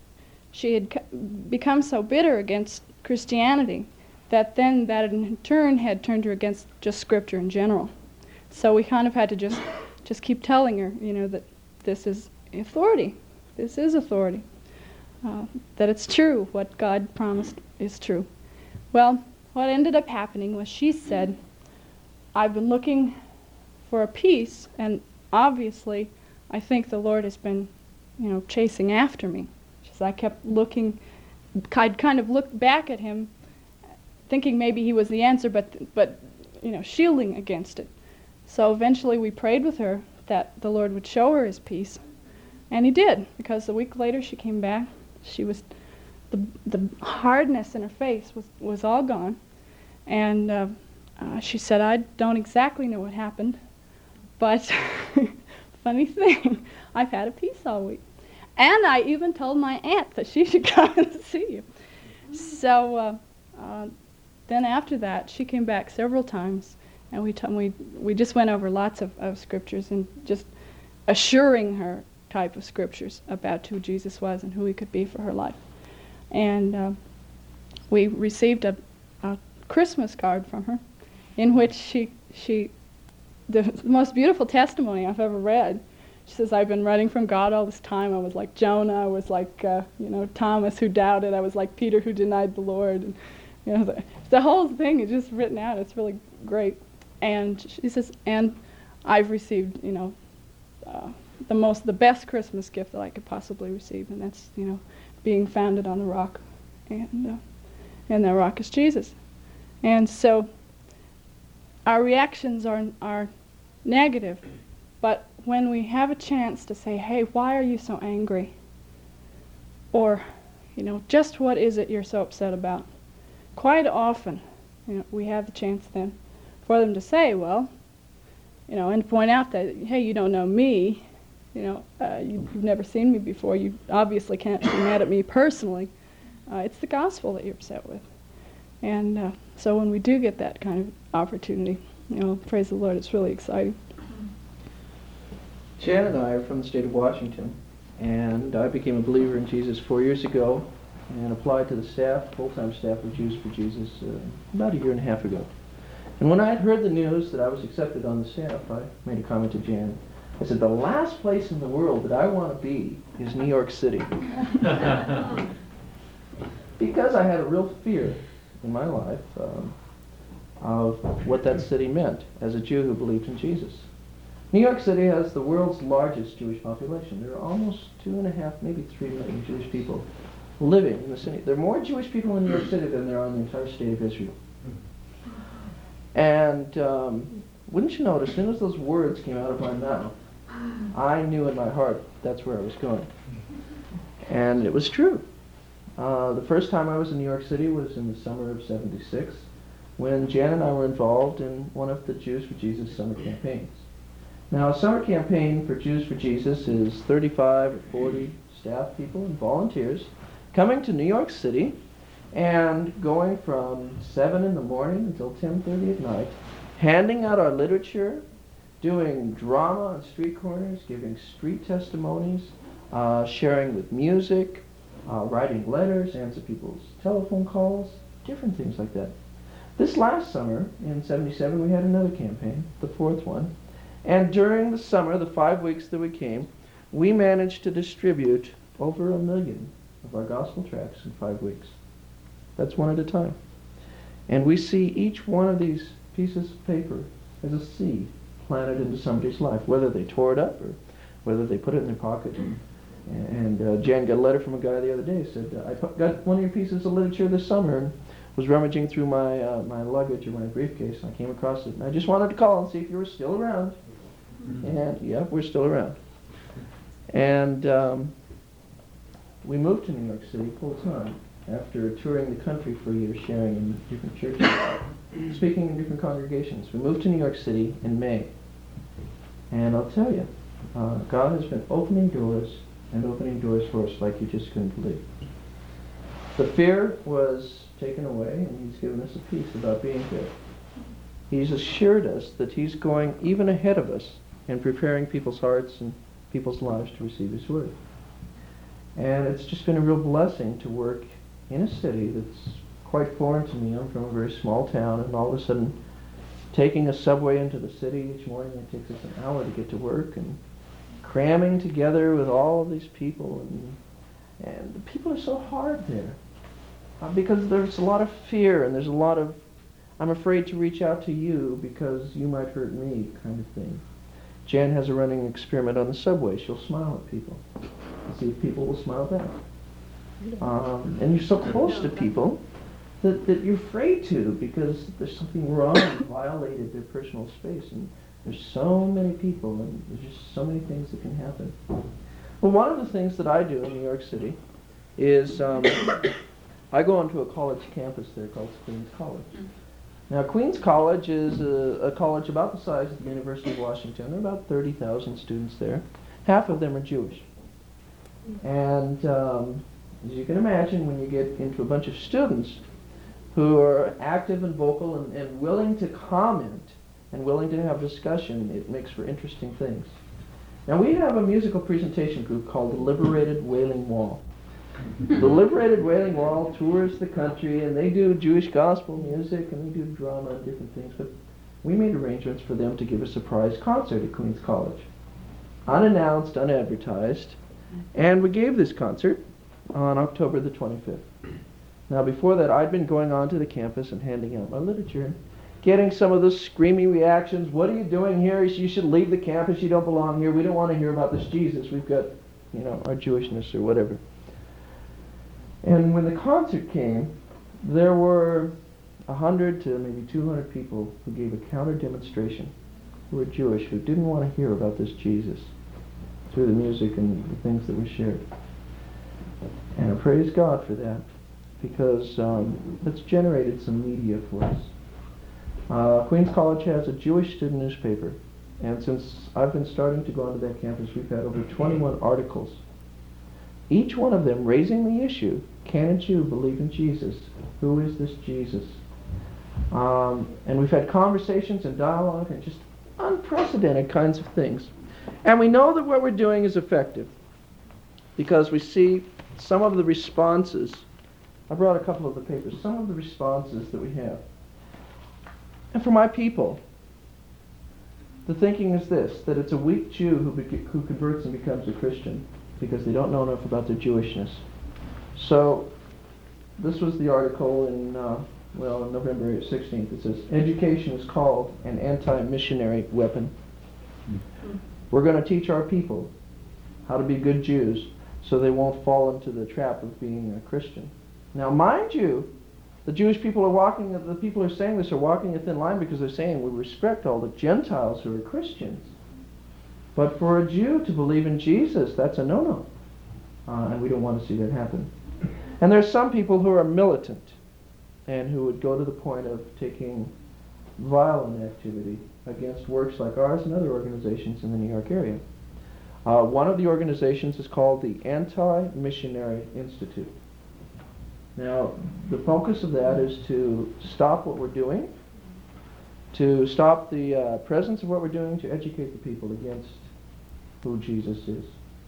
become so bitter against Christianity that then that in turn had turned her against just scripture in general. So we kind of had to just keep telling her, that this is authority. This is authority. That it's true. What God promised is true. Well, what ended up happening was she said, I've been looking for a peace, and obviously I think the Lord has been, chasing after me. She says, I kept looking, I'd kind of looked back at him, thinking maybe he was the answer, but shielding against it. So eventually we prayed with her that the Lord would show her his peace. And he did, because a week later she came back. She was, the hardness in her face was all gone. And she said, I don't exactly know what happened, but funny thing, I've had a peace all week. And I even told my aunt that she should come and see you. So then after that, she came back several times, and we just went over lots of scriptures and just assuring her type of scriptures about who Jesus was and who he could be for her life. And we received a Christmas card from her in which she the most beautiful testimony I've ever read. She says, I've been running from God all this time. I was like Jonah. I was like, Thomas who doubted. I was like Peter who denied the Lord. And, the whole thing is just written out. It's really great. And she says, and I've received, the best Christmas gift that I could possibly receive, and that's, being founded on the rock, and that rock is Jesus. And so our reactions are negative, but when we have a chance to say, hey, why are you so angry? Or, just what is it you're so upset about? Quite often, we have the chance then for them to say, well, and point out that, hey, you don't know me, you've never seen me before, you obviously can't be mad at me personally. It's the gospel that you're upset with. And so when we do get that kind of opportunity, praise the Lord, it's really exciting. Jan and I are from the state of Washington, and I became a believer in Jesus 4 years ago and applied to the full-time staff of Jews for Jesus about a year and a half ago. And when I had heard the news that I was accepted on the staff, I made a comment to Jan. I said, the last place in the world that I want to be is New York City. Because I had a real fear in my life of what that city meant as a Jew who believed in Jesus. New York City has the world's largest Jewish population. There are almost 2.5, maybe 3 million Jewish people living in the city. There are more Jewish people in New York City than there are in the entire state of Israel. And wouldn't you notice, as soon as those words came out of my mouth, I knew in my heart that's where I was going. And it was true. The first time I was in New York City was in the summer of '76, when Jan and I were involved in one of the Jews for Jesus summer campaigns. Now, a summer campaign for Jews for Jesus is 35 or 40 staff people and volunteers coming to New York City and going from 7 in the morning until 10:30 at night, handing out our literature, doing drama on street corners, giving street testimonies, sharing with music, writing letters, answer people's telephone calls, different things like that. This last summer, in '77, we had another campaign, the 4th one, and during the summer, the 5 weeks that we came, we managed to distribute over 1 million of our gospel tracts in 5 weeks. That's one at a time. And we see each one of these pieces of paper as a seed planted into somebody's life, whether they tore it up or whether they put it in their pocket. And Jan got a letter from a guy the other day, said, I got one of your pieces of literature this summer and was rummaging through my luggage or my briefcase, and I came across it, and I just wanted to call and see if you were still around. And yeah, we're still around. And we moved to New York City full time after touring the country for a year, sharing in different churches. speaking in different congregations. We moved to New York City in May. And I'll tell you, God has been opening doors and opening doors for us like you just couldn't believe. The fear was taken away, and He's given us a peace about being here. He's assured us that He's going even ahead of us in preparing people's hearts and people's lives to receive His Word. And it's just been a real blessing to work in a city that's quite foreign to me. I'm from a very small town, and all of a sudden, taking a subway into the city each morning, it takes us an hour to get to work, and cramming together with all of these people, and the people are so hard there because there's a lot of fear, and there's a lot of, I'm afraid to reach out to you because you might hurt me kind of thing. Jan has a running experiment on the subway. She'll smile at people and see if people will smile back. And you're so close to people that you're afraid to, because there's something wrong, you violated their personal space, and there's so many people, and there's just so many things that can happen. Well, one of the things that I do in New York City is I go onto a college campus there called Queens College. Now, Queens College is a college about the size of the University of Washington. There are about 30,000 students there. Half of them are Jewish. And as you can imagine, when you get into a bunch of students who are active and vocal and willing to comment and willing to have discussion, it makes for interesting things. Now, we have a musical presentation group called the Liberated Wailing Wall. The Liberated Wailing Wall tours the country, and they do Jewish gospel music, and they do drama and different things, but we made arrangements for them to give a surprise concert at Queens College. Unannounced, unadvertised, and we gave this concert on October the 25th. Now, before that, I'd been going onto the campus and handing out my literature, getting some of the screaming reactions. What are you doing here? You should leave the campus. You don't belong here. We don't want to hear about this Jesus. We've got, our Jewishness or whatever. And when the concert came, there were 100 to maybe 200 people who gave a counter demonstration, who were Jewish, who didn't want to hear about this Jesus through the music and the things that were shared. And I praise God for that, because it's generated some media for us. Queens College has a Jewish student newspaper, and since I've been starting to go onto that campus, we've had over 21 articles, each one of them raising the issue, can a Jew believe in Jesus? Who is this Jesus? And we've had conversations and dialogue and just unprecedented kinds of things. And we know that what we're doing is effective, because we see some of the responses. I brought a couple of the papers. Some of the responses that we have. And for my people, the thinking is this, that it's a weak Jew who converts and becomes a Christian because they don't know enough about their Jewishness. So this was the article in November 16th. It says, education is called an anti-missionary weapon. We're going to teach our people how to be good Jews so they won't fall into the trap of being a Christian. Now, mind you, the Jewish people the people who are saying this are walking a thin line, because they're saying we respect all the Gentiles who are Christians. But for a Jew to believe in Jesus, that's a no-no. And we don't want to see that happen. And there's some people who are militant and who would go to the point of taking violent activity against works like ours and other organizations in the New York area. One of the organizations is called the Anti-Missionary Institute. Now, the focus of that is to stop what we're doing, to stop the presence of what we're doing, to educate the people against who Jesus is.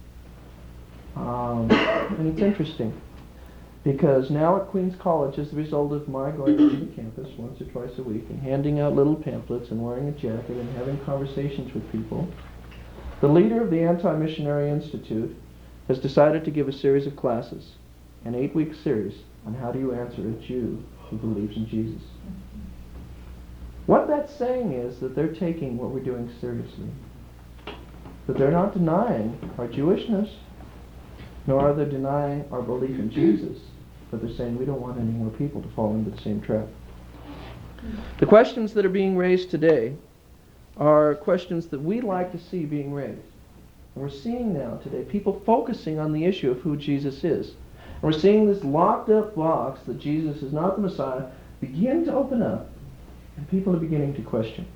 And it's interesting, because now at Queens College, as a result of my going to the campus once or twice a week and handing out little pamphlets and wearing a jacket and having conversations with people, the leader of the Anti-Missionary Institute has decided to give a series of classes, an 8-week series, on how do you answer a Jew who believes in Jesus. What that's saying is that they're taking what we're doing seriously. That they're not denying our Jewishness, nor are they denying our belief in Jesus, but they're saying we don't want any more people to fall into the same trap. The questions that are being raised today are questions that we like to see being raised. And we're seeing now today people focusing on the issue of who Jesus is. And we're seeing this locked up box that Jesus is not the Messiah begin to open up. And people are beginning to question.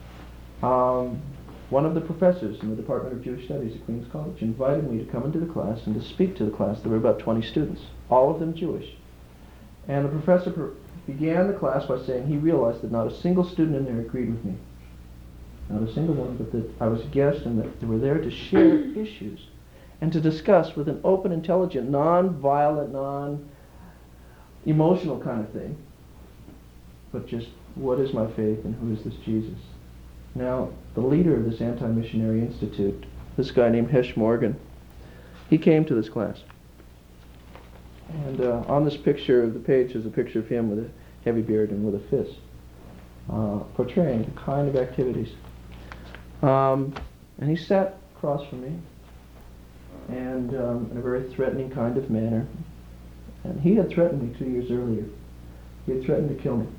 One of the professors in the Department of Jewish Studies at Queens College invited me to come into the class and to speak to the class. There were about 20 students, all of them Jewish. And the professor began the class by saying he realized that not a single student in there agreed with me. Not a single one, but that I was a guest and that they were there to share issues and to discuss with an open, intelligent, non-violent, non-emotional kind of thing, but just what is my faith and who is this Jesus? Now, the leader of this anti-missionary institute, this guy named Hesh Morgan, he came to this class. And on this picture of the page is a picture of him with a heavy beard and with a fist, portraying the kind of activities. And he sat across from me, and in a very threatening kind of manner. And he had threatened me 2 years earlier. He had threatened to kill me.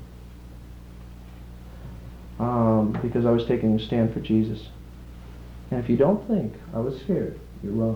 Because I was taking a stand for Jesus. And if you don't think I was scared, you're wrong.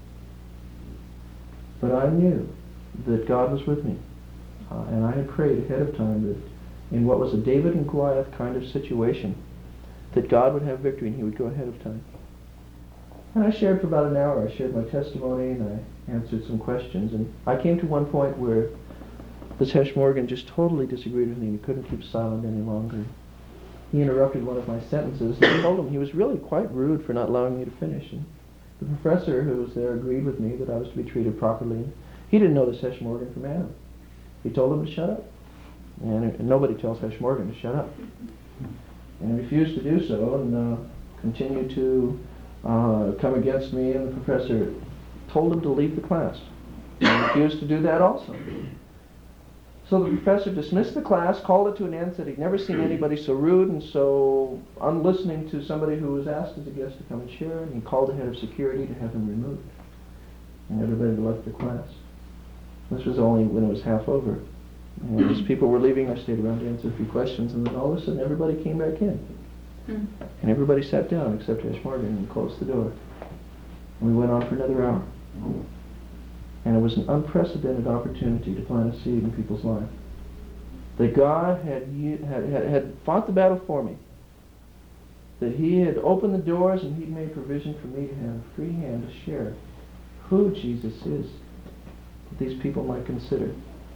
But I knew that God was with me. And I had prayed ahead of time that in what was a David and Goliath kind of situation, that God would have victory and he would go ahead of time. And I shared for about an hour. I shared my testimony and I answered some questions. And I came to one point where this Hesh Morgan just totally disagreed with me. He couldn't keep silent any longer. He interrupted one of my sentences and I told him he was really quite rude for not allowing me to finish. And the professor who was there agreed with me that I was to be treated properly. He didn't know this Hesh Morgan from Adam. He told him to shut up. And nobody tells Hesh Morgan to shut up. And he refused to do so and continued to come against me, and the professor told him to leave the class. He refused to do that also. So the professor dismissed the class, called it to an end, said he'd never seen anybody so rude and so unlistening to somebody who was asked as a guest to come and share, and he called the head of security to have him removed. And everybody left the class. This was only when it was half over. And as people were leaving, I stayed around to answer a few questions, and then all of a sudden everybody came back in. And everybody sat down except Hesh Morgan and closed the door. And we went on for another hour. And it was an unprecedented opportunity to plant a seed in people's lives. That God had fought the battle for me. That he had opened the doors and he'd made provision for me to have a free hand to share who Jesus is, that these people might consider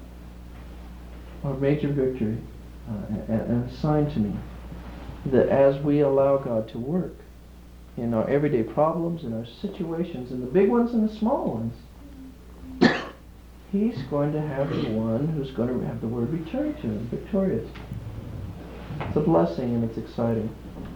a major victory and a sign to me that as we allow God to work in our everyday problems, in our situations, in the big ones and the small ones, he's going to have the one who's going to have the word returned to him, victorious. It's a blessing and it's exciting.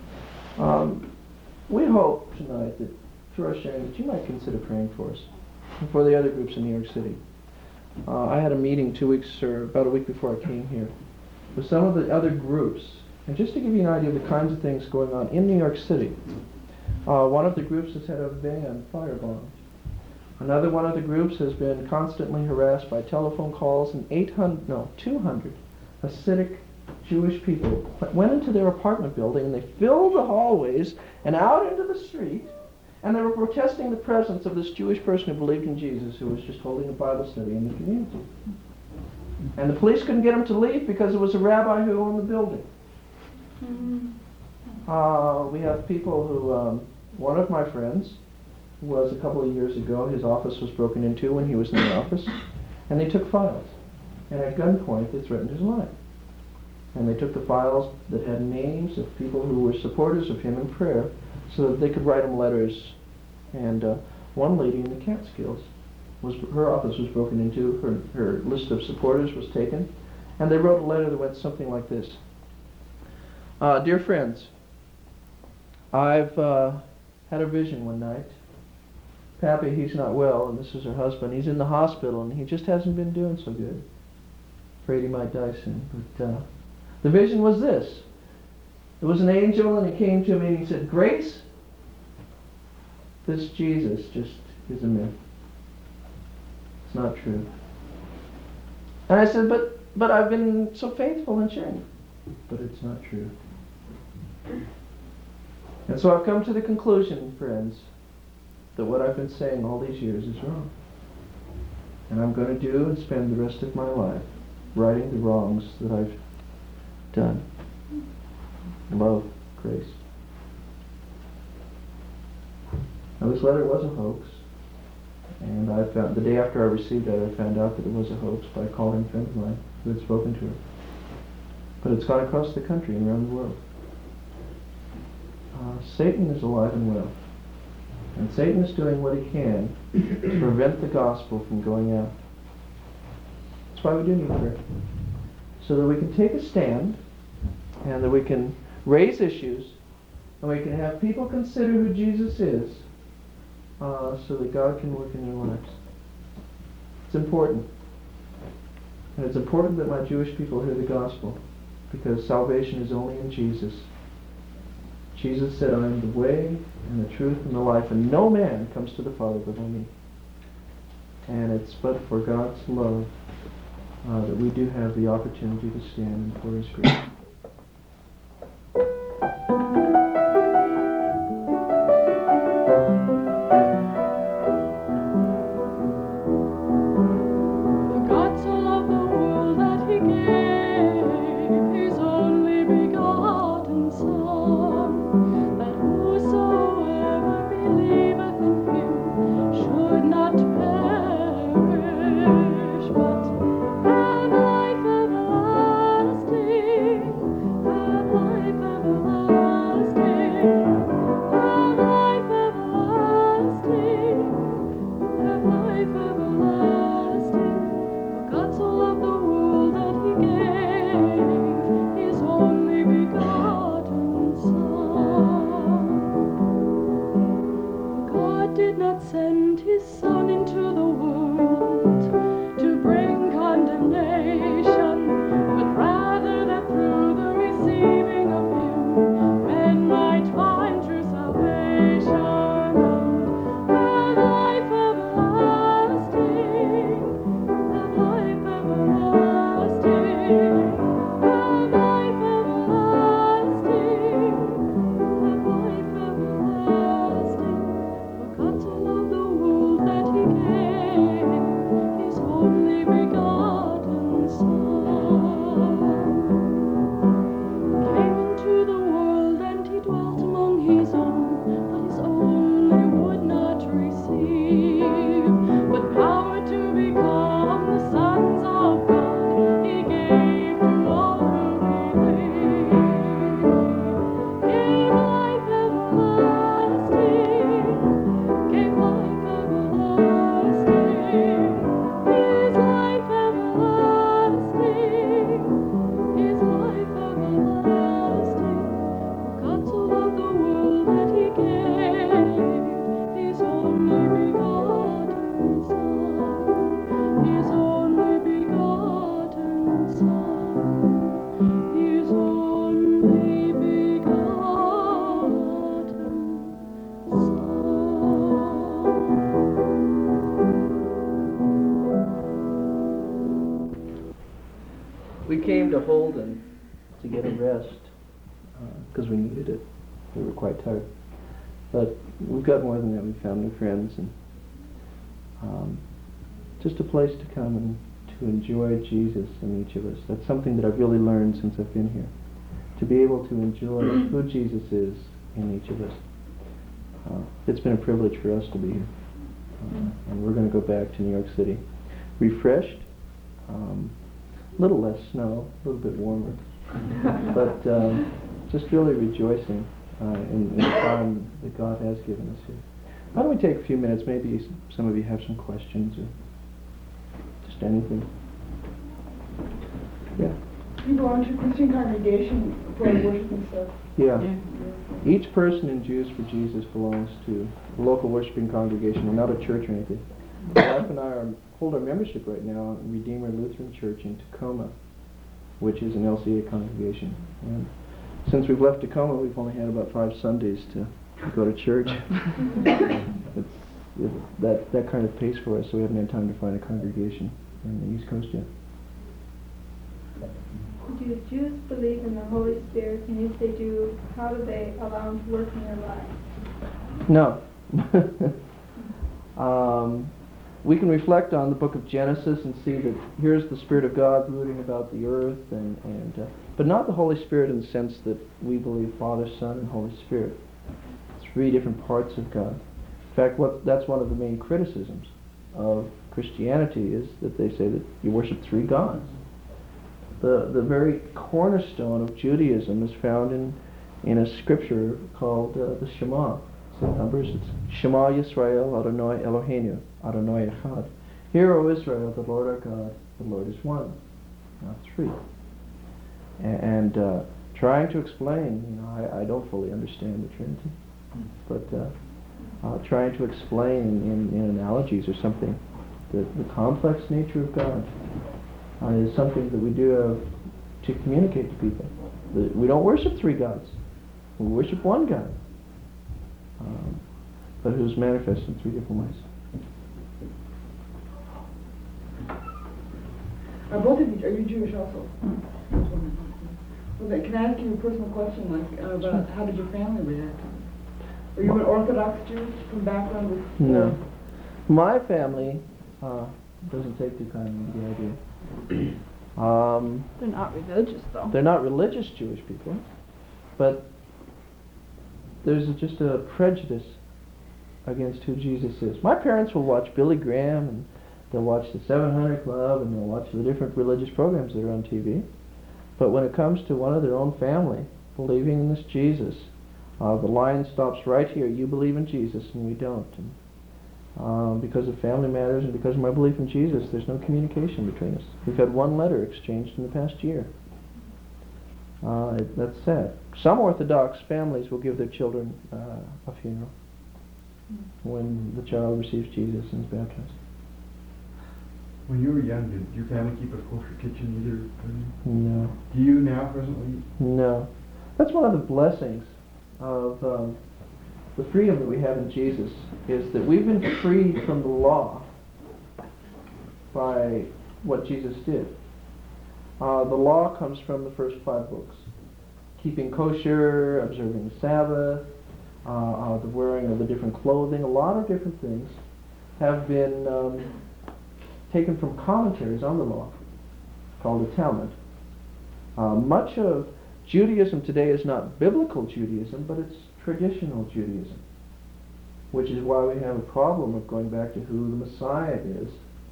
We hope tonight that through our sharing that you might consider praying for us and for the other groups in New York City. I had a meeting 2 weeks or about a week before I came here with some of the other groups, and just to give you an idea of the kinds of things going on in New York City. One of the groups has had a ban firebombed. Another one of the groups has been constantly harassed by telephone calls, and 200 Hasidic Jewish people went into their apartment building and they filled the hallways and out into the street, and they were protesting the presence of this Jewish person who believed in Jesus, who was just holding a Bible study in the community. And the police couldn't get him to leave because it was a rabbi who owned the building. We have people who, one of my friends was a couple of years ago, his office was broken into when he was in the office, and they took files. And at gunpoint, they threatened his life. And they took the files that had names of people who were supporters of him in prayer so that they could write him letters. And one lady in the Catskills, her office was broken into, her list of supporters was taken, and they wrote a letter that went something like this. Dear friends, I've had a vision one night. Pappy, he's not well, and this is her husband. He's in the hospital, and he just hasn't been doing so good. Afraid he might die soon. But the vision was this. It was an angel, and he came to me, and he said, Grace, this Jesus just is a myth. It's not true. And I said, but I've been so faithful in sharing. But it's not true. And so I've come to the conclusion, friends, that what I've been saying all these years is wrong. And I'm going to do and spend the rest of my life righting the wrongs that I've done. love, grace. Now this letter was a hoax, and I found, the day after I received it, I found out that it was a hoax by calling a friend of mine who had spoken to her. But it's gone across the country and around the world. Satan is alive and well. And Satan is doing what he can to prevent the gospel from going out. That's why we do need prayer. So that we can take a stand, and that we can raise issues, and we can have people consider who Jesus is, so that God can work in their lives. It's important. And it's important that my Jewish people hear the gospel, because salvation is only in Jesus. Jesus said, I am the way and the truth and the life, and no man comes to the Father but by me. And it's but for God's love that we do have the opportunity to stand and pour His grace. We came to Holden to get a rest because we needed it. We were quite tired. But we've got more than that. We found new friends and just a place to come and to enjoy Jesus in each of us. That's something that I've really learned since I've been here. To be able to enjoy who Jesus is in each of us. It's been a privilege for us to be here. And we're going to go back to New York City refreshed. A little less snow, a little bit warmer, but just really rejoicing in the time that God has given us here. Why don't we take a few minutes? Maybe some of you have some questions or just anything. Yeah. You belong to a Christian congregation for worship and stuff. Yeah. Each person in Jews for Jesus belongs to a local worshiping congregation and not a church or anything. My wife and I hold our membership right now at Redeemer Lutheran Church in Tacoma, which is an LCA congregation. And since we've left Tacoma, we've only had about 5 Sundays to go to church. That kind of pace for us, so we haven't had time to find a congregation in the East Coast yet. Do Jews believe in the Holy Spirit, and if they do, how do they allow Him to work in their lives? No. We can reflect on the book of Genesis and see that here's the Spirit of God brooding about the earth, and but not the Holy Spirit in the sense that we believe Father, Son, and Holy Spirit. 3 different parts of God. In fact, that's one of the main criticisms of Christianity, is that they say that you worship 3 gods. The very cornerstone of Judaism is found in a scripture called the Shema. It's in Numbers. It's Shema Yisrael Adonai Eloheinu Adonai Echad. Hear, O Israel, the Lord our God, the Lord is one, not 3. And trying to explain, I don't fully understand the Trinity, but trying to explain in analogies or something the complex nature of God is something that we do have to communicate to people. We don't worship 3 gods. We worship one God, but who's manifest in 3 different ways. Both of you, are you Jewish also? Okay, can I ask you a personal question, about how did your family react? Were you an Orthodox Jew from background with? No. My family doesn't take too kindly to the idea. They're not religious, though. They're not religious Jewish people, but there's just a prejudice against who Jesus is. My parents will watch Billy Graham, and they'll watch the 700 Club, and they'll watch the different religious programs that are on TV. But when it comes to one of their own family believing in this Jesus, the line stops right here. You believe in Jesus, and we don't. And, because of family matters and because of my belief in Jesus, there's no communication between us. We've had 1 letter exchanged in the past year. That's sad. Some Orthodox families will give their children a funeral when the child receives Jesus and is baptized. When you were young, did your family keep a kosher kitchen either? No. Do you now, presently? No. That's one of the blessings of the freedom that we have in Jesus, is that we've been freed from the law by what Jesus did. The law comes from the first 5 books. Keeping kosher, observing the Sabbath, the wearing of the different clothing, a lot of different things have been taken from commentaries on the law, called the Talmud. Much of Judaism today is not biblical Judaism, but it's traditional Judaism, which is why we have a problem of going back to who the Messiah is.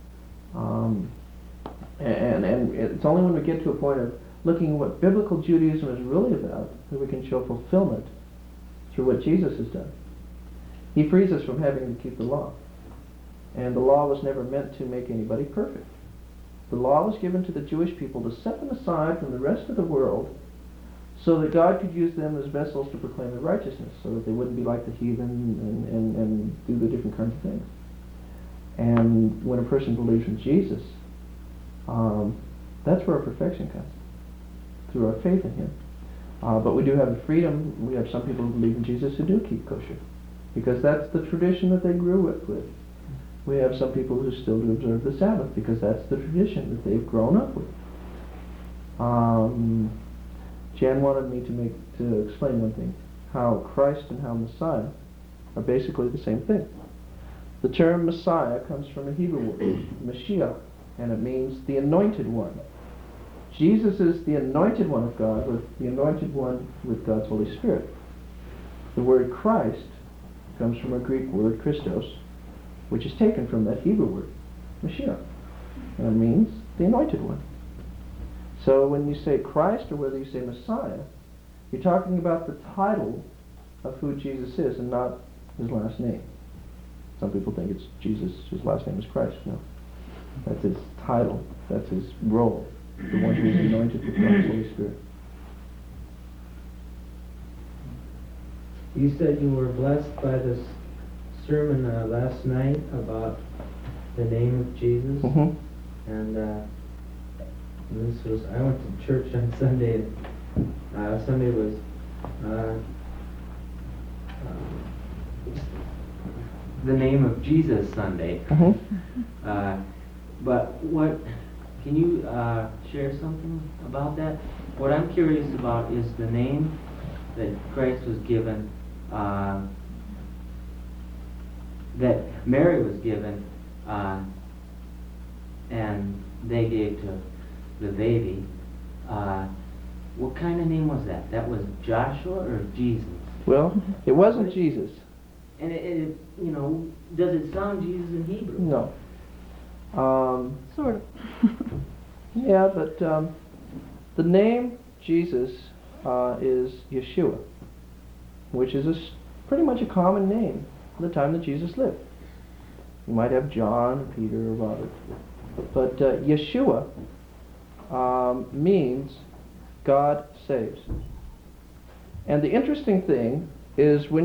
And it's only when we get to a point of looking at what biblical Judaism is really about that we can show fulfillment through what Jesus has done. He frees us from having to keep the law. And the law was never meant to make anybody perfect. The law was given to the Jewish people to set them aside from the rest of the world so that God could use them as vessels to proclaim the righteousness, so that they wouldn't be like the heathen and do the different kinds of things. And when a person believes in Jesus, that's where our perfection comes, through our faith in Him. But we do have the freedom. We have some people who believe in Jesus who do keep kosher, because that's the tradition that they grew up with. We have some people who still do observe the Sabbath, because that's the tradition that they've grown up with. Jan wanted me to explain one thing, how Christ and how Messiah are basically the same thing. The term Messiah comes from a Hebrew word, Mashiach, and it means the anointed one. Jesus is the anointed one of God, with the anointed one with God's Holy Spirit. The word Christ comes from a Greek word, Christos, which is taken from that Hebrew word, Mashiach, and it means the anointed one. So when you say Christ or whether you say Messiah, you're talking about the title of who Jesus is and not his last name. Some people think it's Jesus, his last name is Christ. No. That's his title. That's his role. The one who is anointed with God's Holy Spirit. You said you were blessed by this sermon last night about the name of Jesus. Mm-hmm. And this was, I went to church on Sunday. Sunday was the name of Jesus Sunday. Mm-hmm. But what, can you share something about that? What I'm curious about is the name that Christ was given, that Mary was given, and they gave to the baby. What kind of name was that? That was Joshua or Jesus? Well, it wasn't Jesus. And it you know, does it sound Jesus in Hebrew? No. Sort of. Yeah, but the name Jesus is Yeshua, which is pretty much a common name at the time that Jesus lived. You might have John, or Peter, or Robert. But Yeshua means God saves. And the interesting thing is when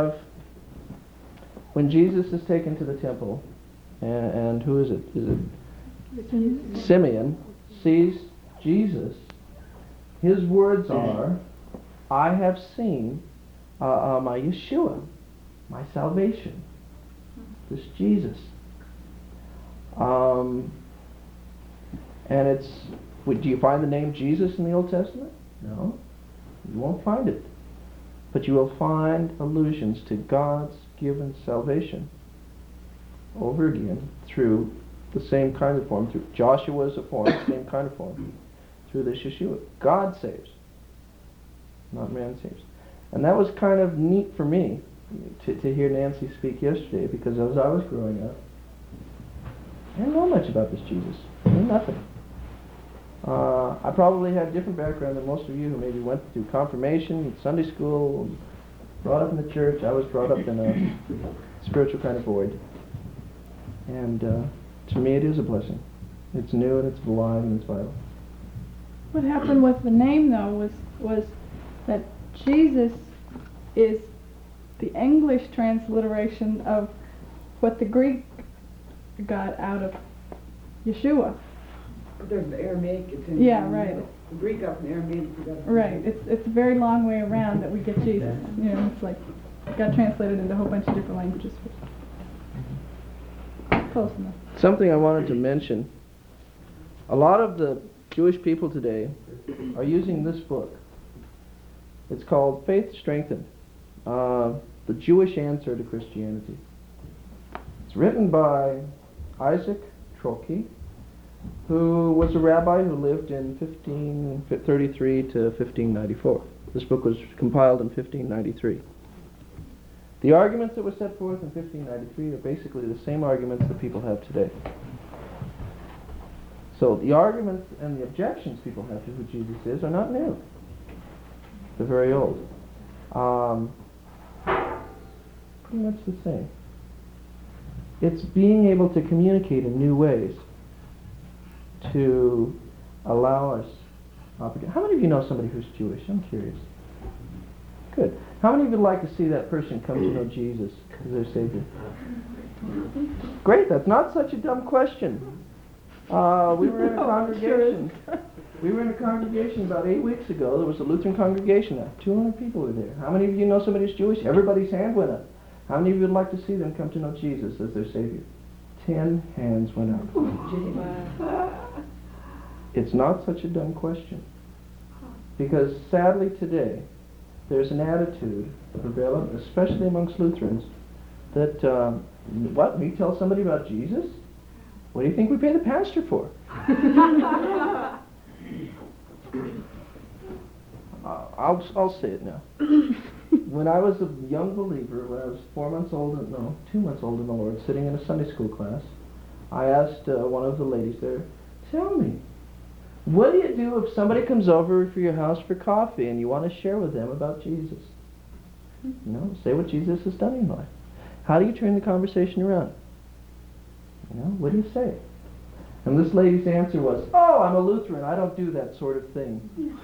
Jesus is taken to the temple, and who is it? Is it Simeon sees Jesus, his words are, I have seen my Yeshua, my salvation, this Jesus. And do you find the name Jesus in the Old Testament? No, you won't find it. But you will find allusions to God's given salvation over again through the same kind of form. Through Joshua is a form, the same kind of form. Through this Yeshua. God saves, not man saves. And that was kind of neat for me to hear Nancy speak yesterday, because as I was growing up, I didn't know much about this Jesus. I knew nothing. I probably had a different background than most of you who maybe went through confirmation, Sunday school, brought up in the church. I was brought up in a spiritual kind of void. And to me it is a blessing. It's new and it's alive and it's vital. What happened with the name, though, was that Jesus is the English transliteration of what the Greek got out of Yeshua. But there's the Aramaic. It's in Yeah, right. The Greek got from the Aramaic. Right. It's a very long way around that we get Jesus. You know, it's like it got translated into a whole bunch of different languages. Close enough. Something I wanted to mention. A lot of the Jewish people today are using this book. It's called Faith Strengthened, the Jewish Answer to Christianity. It's written by Isaac Troki, who was a rabbi who lived in 1533 to 1594. This book was compiled in 1593. The arguments that were set forth in 1593 are basically the same arguments that people have today. So the arguments and the objections people have to who Jesus is are not new. They're very old. Pretty much the same. It's being able to communicate in new ways to allow us opportunity. How many of you know somebody who's Jewish? I'm curious. Good. How many of you would like to see that person come to know Jesus as their Savior? Great, that's not such a dumb question. We were in a congregation. We were in a congregation about 8 weeks ago. There was a Lutheran congregation. 200 people were there. How many of you know somebody who's Jewish? Everybody's hand went up. How many of you would like to see them come to know Jesus as their Savior? 10 hands went up. It's not such a dumb question. Because sadly today, there's an attitude prevalent, especially amongst Lutherans, that, what, you tell somebody about Jesus? What do you think we pay the pastor for? I'll say it now. When I was a young believer, when I was 2 months old in the Lord, sitting in a Sunday school class, I asked one of the ladies there, tell me, what do you do if somebody comes over for your house for coffee and you want to share with them about Jesus? You know, say what Jesus has done in your life. How do you turn the conversation around? You know, what do you say? And this lady's answer was, oh, I'm a Lutheran, I don't do that sort of thing.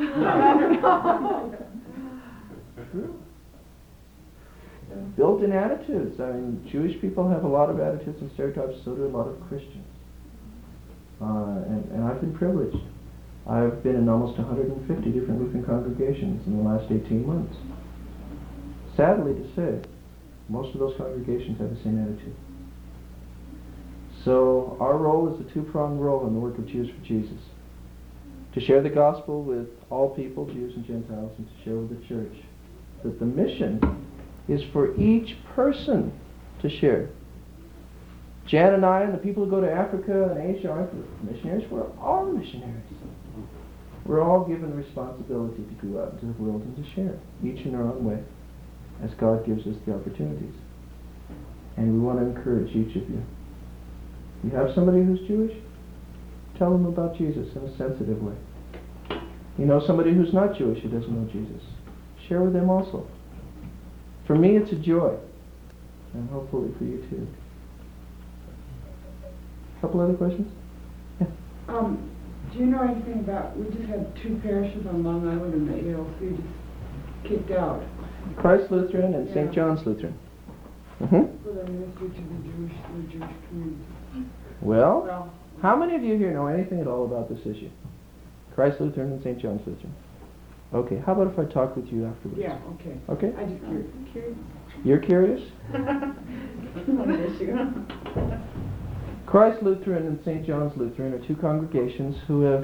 True. Built-in attitudes. I mean, Jewish people have a lot of attitudes and stereotypes, so do a lot of Christians. And I've been privileged. I've been in almost 150 different Lutheran congregations in the last 18 months. Sadly to say, most of those congregations have the same attitude. So our role is a two-pronged role in the work of Jews for Jesus. To share the gospel with all people, Jews and Gentiles, and to share with the church. That the mission is for each person to share. Jan and I and the people who go to Africa and Asia aren't missionaries. We're all missionaries. we're all given the responsibility to go out into the world and to share, each in our own way, as God gives us the opportunities. And we want to encourage each of you. You have somebody who's Jewish? Tell them about Jesus in a sensitive way. You know somebody who's not Jewish who doesn't know Jesus? Share with them also. For me, it's a joy, and hopefully for you too. A couple other questions? Yeah. Do you know anything about, we just had 2 parishes on Long Island and the ALC just kicked out Christ Lutheran and St. Yeah. John's Lutheran. for their ministry to the Jewish community. Well, Well, how many of you here know anything at all about this issue? Christ Lutheran and St. John's Lutheran. Okay, how about if I talk with you afterwards? yeah, okay. Okay? I just curious. You're curious? One issue. Christ Lutheran and St. John's Lutheran are 2 congregations who have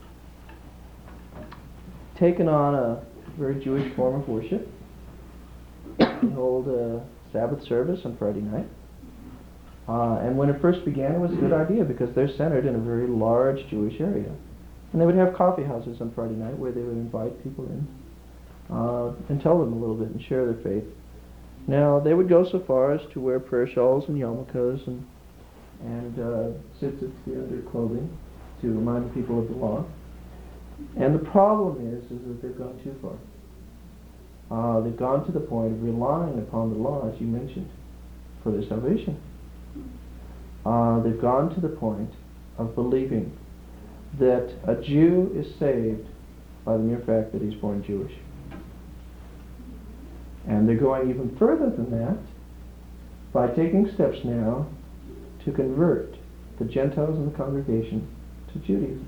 taken on a very Jewish form of worship. They hold a Sabbath service on Friday night. And when it first began, it was a good idea because they're centered in a very large Jewish area. And they would have coffee houses on Friday night where they would invite people in and tell them a little bit and share their faith. Now, they would go so far as to wear prayer shawls and yarmulkes and tzitzits, the underclothing, to remind the people of the law. And the problem is that they've gone too far. They've gone to the point of relying upon the law, as you mentioned, for their salvation. They've gone to the point of believing that a Jew is saved by the mere fact that he's born Jewish. And they're going even further than that by taking steps now to convert the Gentiles in the congregation to Judaism.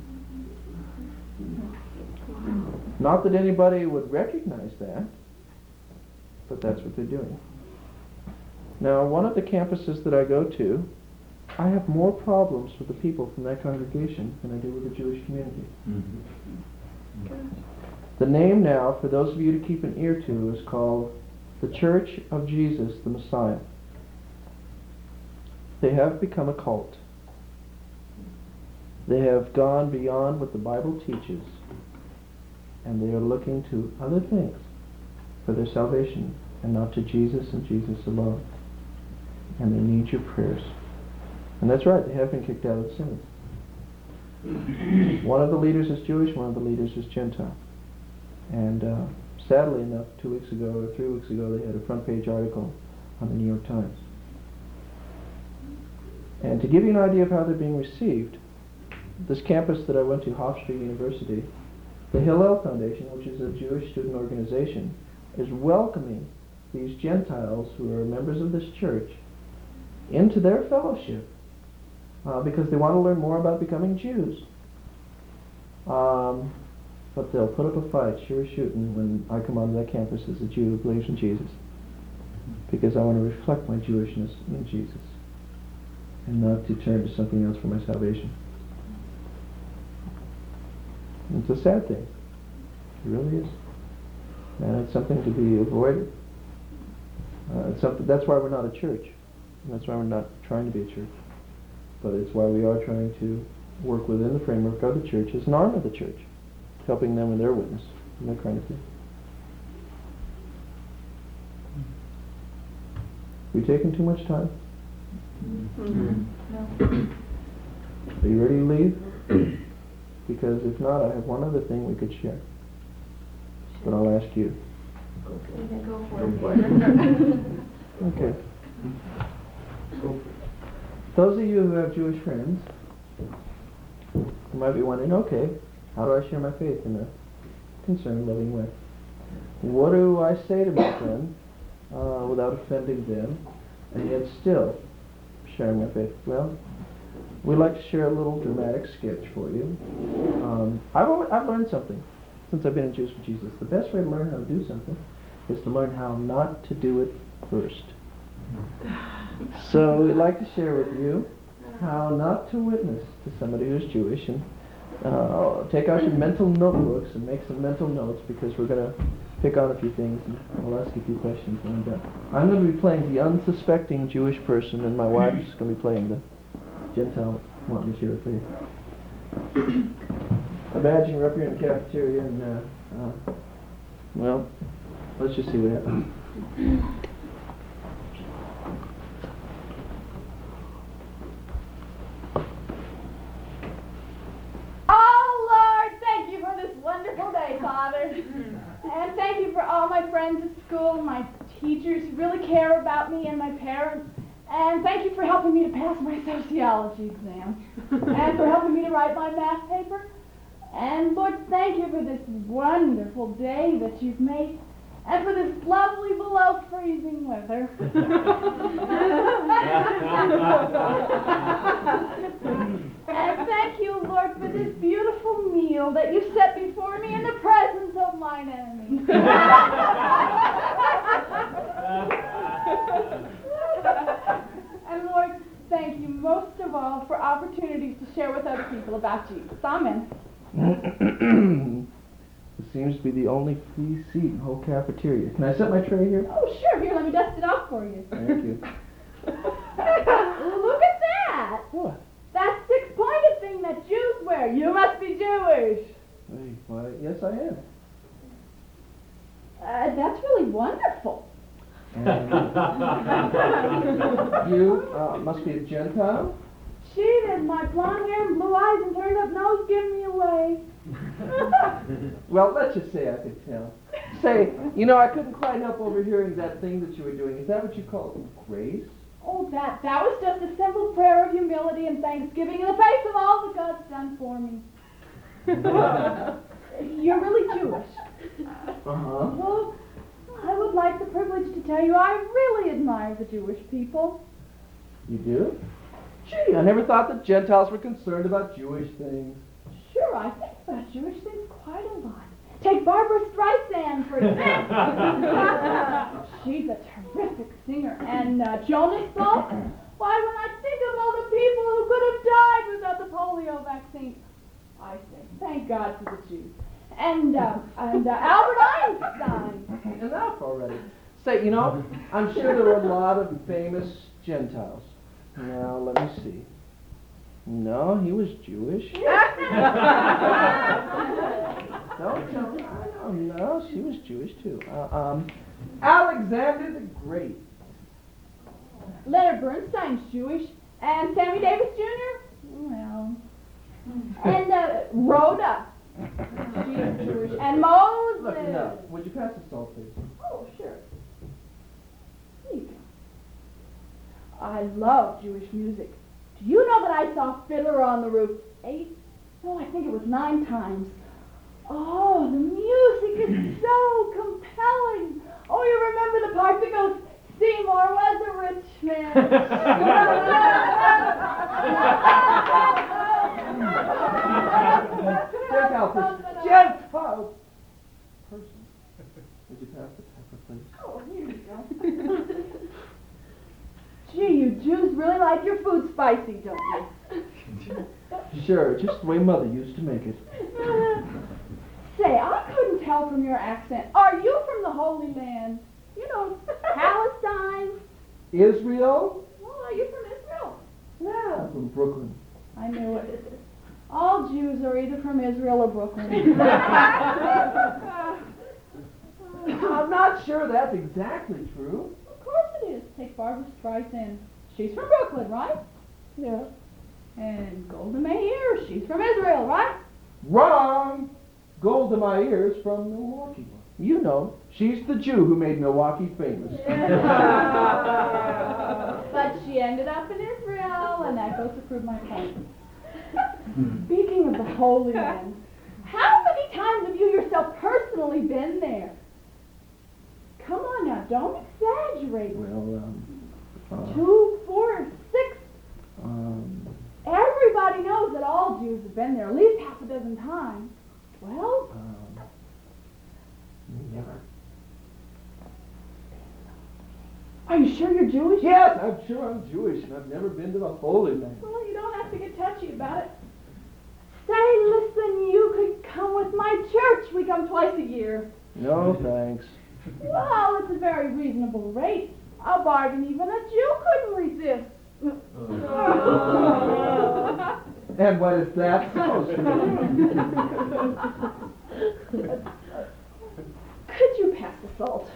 Not that anybody would recognize that, but that's what they're doing. Now, one of the campuses that I go to, I have more problems with the people from that congregation than I do with the Jewish community. The name now, for those of you to keep an ear to, is called the Church of Jesus the Messiah. They have become a cult. They have gone beyond what the Bible teaches, and they are looking to other things for their salvation, and not to Jesus and Jesus alone. And they need your prayers. And that's right, they have been kicked out of the synod. One of the leaders is Jewish, one of the leaders is Gentile. And sadly enough, 2 weeks ago or 3 weeks ago, they had a front page article on the New York Times. And to give you an idea of how they're being received, this campus that I went to, Hofstra University, the Hillel Foundation, which is a Jewish student organization, is welcoming these Gentiles who are members of this church into their fellowship because they want to learn more about becoming Jews. But they'll put up a fight, sure as shooting, when I come onto that campus as a Jew who believes in Jesus, because I want to reflect my Jewishness in Jesus and not to turn to something else for my salvation. It's a sad thing. It really is. And it's something to be avoided. It's something, that's why we're not a church. And that's why we're not trying to be a church. But it's why we are trying to work within the framework of the church as an arm of the church, helping them in their witness and that kind of thing. We taking too much time? Are you ready to leave? Because if not, I have one other thing we could share. But I'll ask you. Go for it. Okay. Those of you who have Jewish friends, you might be wondering, okay, how do I share my faith in a concerned, loving way? What do I say to my friend without offending them, and yet still sharing my faith? Well, we'd like to share a little dramatic sketch for you. I've learned something since I've been in Jews for Jesus. The best way to learn how to do something is to learn how not to do it first. So we'd like to share with you how not to witness to somebody who's Jewish, and take out your mental notebooks and make some mental notes, because we're going to pick on a few things and I'll ask you a few questions when I'm done. I'm going to be playing the unsuspecting Jewish person, and my wife is going to be playing the Gentile wanting to share her faith. Imagine we're up here in the cafeteria and, well, let's just see what happens. Oh, Lord, thank you for this wonderful day, Father. And thank you for all my friends at school, my teachers who really care about me, and my parents. And thank you for helping me to pass my sociology exam. And for helping me to write my math paper. And Lord, thank you for this wonderful day that you've made. And for this lovely below freezing weather. And thank you, Lord, for this beautiful meal that you set before me in the presence of mine enemies. And Lord, thank you most of all for opportunities to share with other people about Jesus. Amen. This seems to be the only free seat in the whole cafeteria. Can I set my tray here? Oh, sure. Here, let me dust it off for you. Thank you. Look at that. What? That six-pointed thing that Jews wear. You must be Jewish. Hey, why, yes, I am. That's really wonderful. And you must be a Gentile? She did. My blonde hair and blue eyes and turned up nose give me away. Well, let's just say I could tell. Say, you know, I couldn't quite help overhearing that thing that you were doing. Is that what you call grace? Oh, that was just a simple prayer of humility and thanksgiving in the face of all that God's done for me. You're really Jewish. Uh-huh. Well, I would like the privilege to tell you I really admire the Jewish people. You do? Gee, I never thought that Gentiles were concerned about Jewish things. Sure, I think about Jewish things quite a lot. Take Barbara Streisand, for example. She's a terrific singer. And Jonas Salk. Why, when I think of all the people who could have died without the polio vaccine, I say, thank God for the Jews. And Albert Einstein. Enough already. Say, you know, I'm sure there were a lot of famous Gentiles. Now, let me see. No, he was Jewish. No, she was Jewish too. Alexander the Great. Leonard Bernstein's Jewish. And Sammy Davis Jr.? Well. And Rhoda. She's Jewish. And Moses. Look, enough. Would you pass the salt, please? Oh, sure. Here you go. I love Jewish music. Do you know that I saw Fiddler on the Roof 8? No, I think it was 9 times. Oh, the music is so compelling. Oh, you remember the part that goes, Seymour was a rich man. Gentile person. Gentile person. Would you pass the pepper, please? Oh, here you go. Gee, you Jews really like your food spicy, don't you? Sure, just the way Mother used to make it. Say, I couldn't tell from your accent. Are you from the Holy Land? You know, Palestine? Israel? Well, are you from Israel? Yeah, from Brooklyn. I knew it. All Jews are either from Israel or Brooklyn. I'm not sure that's exactly true. Of course it is. Take Barbara Streisand. She's from Brooklyn, right? Yeah. And Golda Meir, she's from Israel, right? Wrong! Golda Meir's from Milwaukee. You know, she's the Jew who made Milwaukee famous. But she ended up in Israel, and that goes to prove my point. Speaking of the Holy Land, how many times have you yourself personally been there? Come on now, don't exaggerate. Well, 2, 4, 6. Everybody knows that all Jews have been there at least half a dozen times. Well, never. Are you sure you're Jewish? Yes, I'm sure I'm Jewish, and I've never been to the Holy Land. Well, you don't have to get touchy about it. Say, listen, you could come with my church. We come twice a year. No, thanks. Well, it's a very reasonable rate. A bargain even a Jew couldn't resist. And what is that supposed to mean? Could you pass the salt?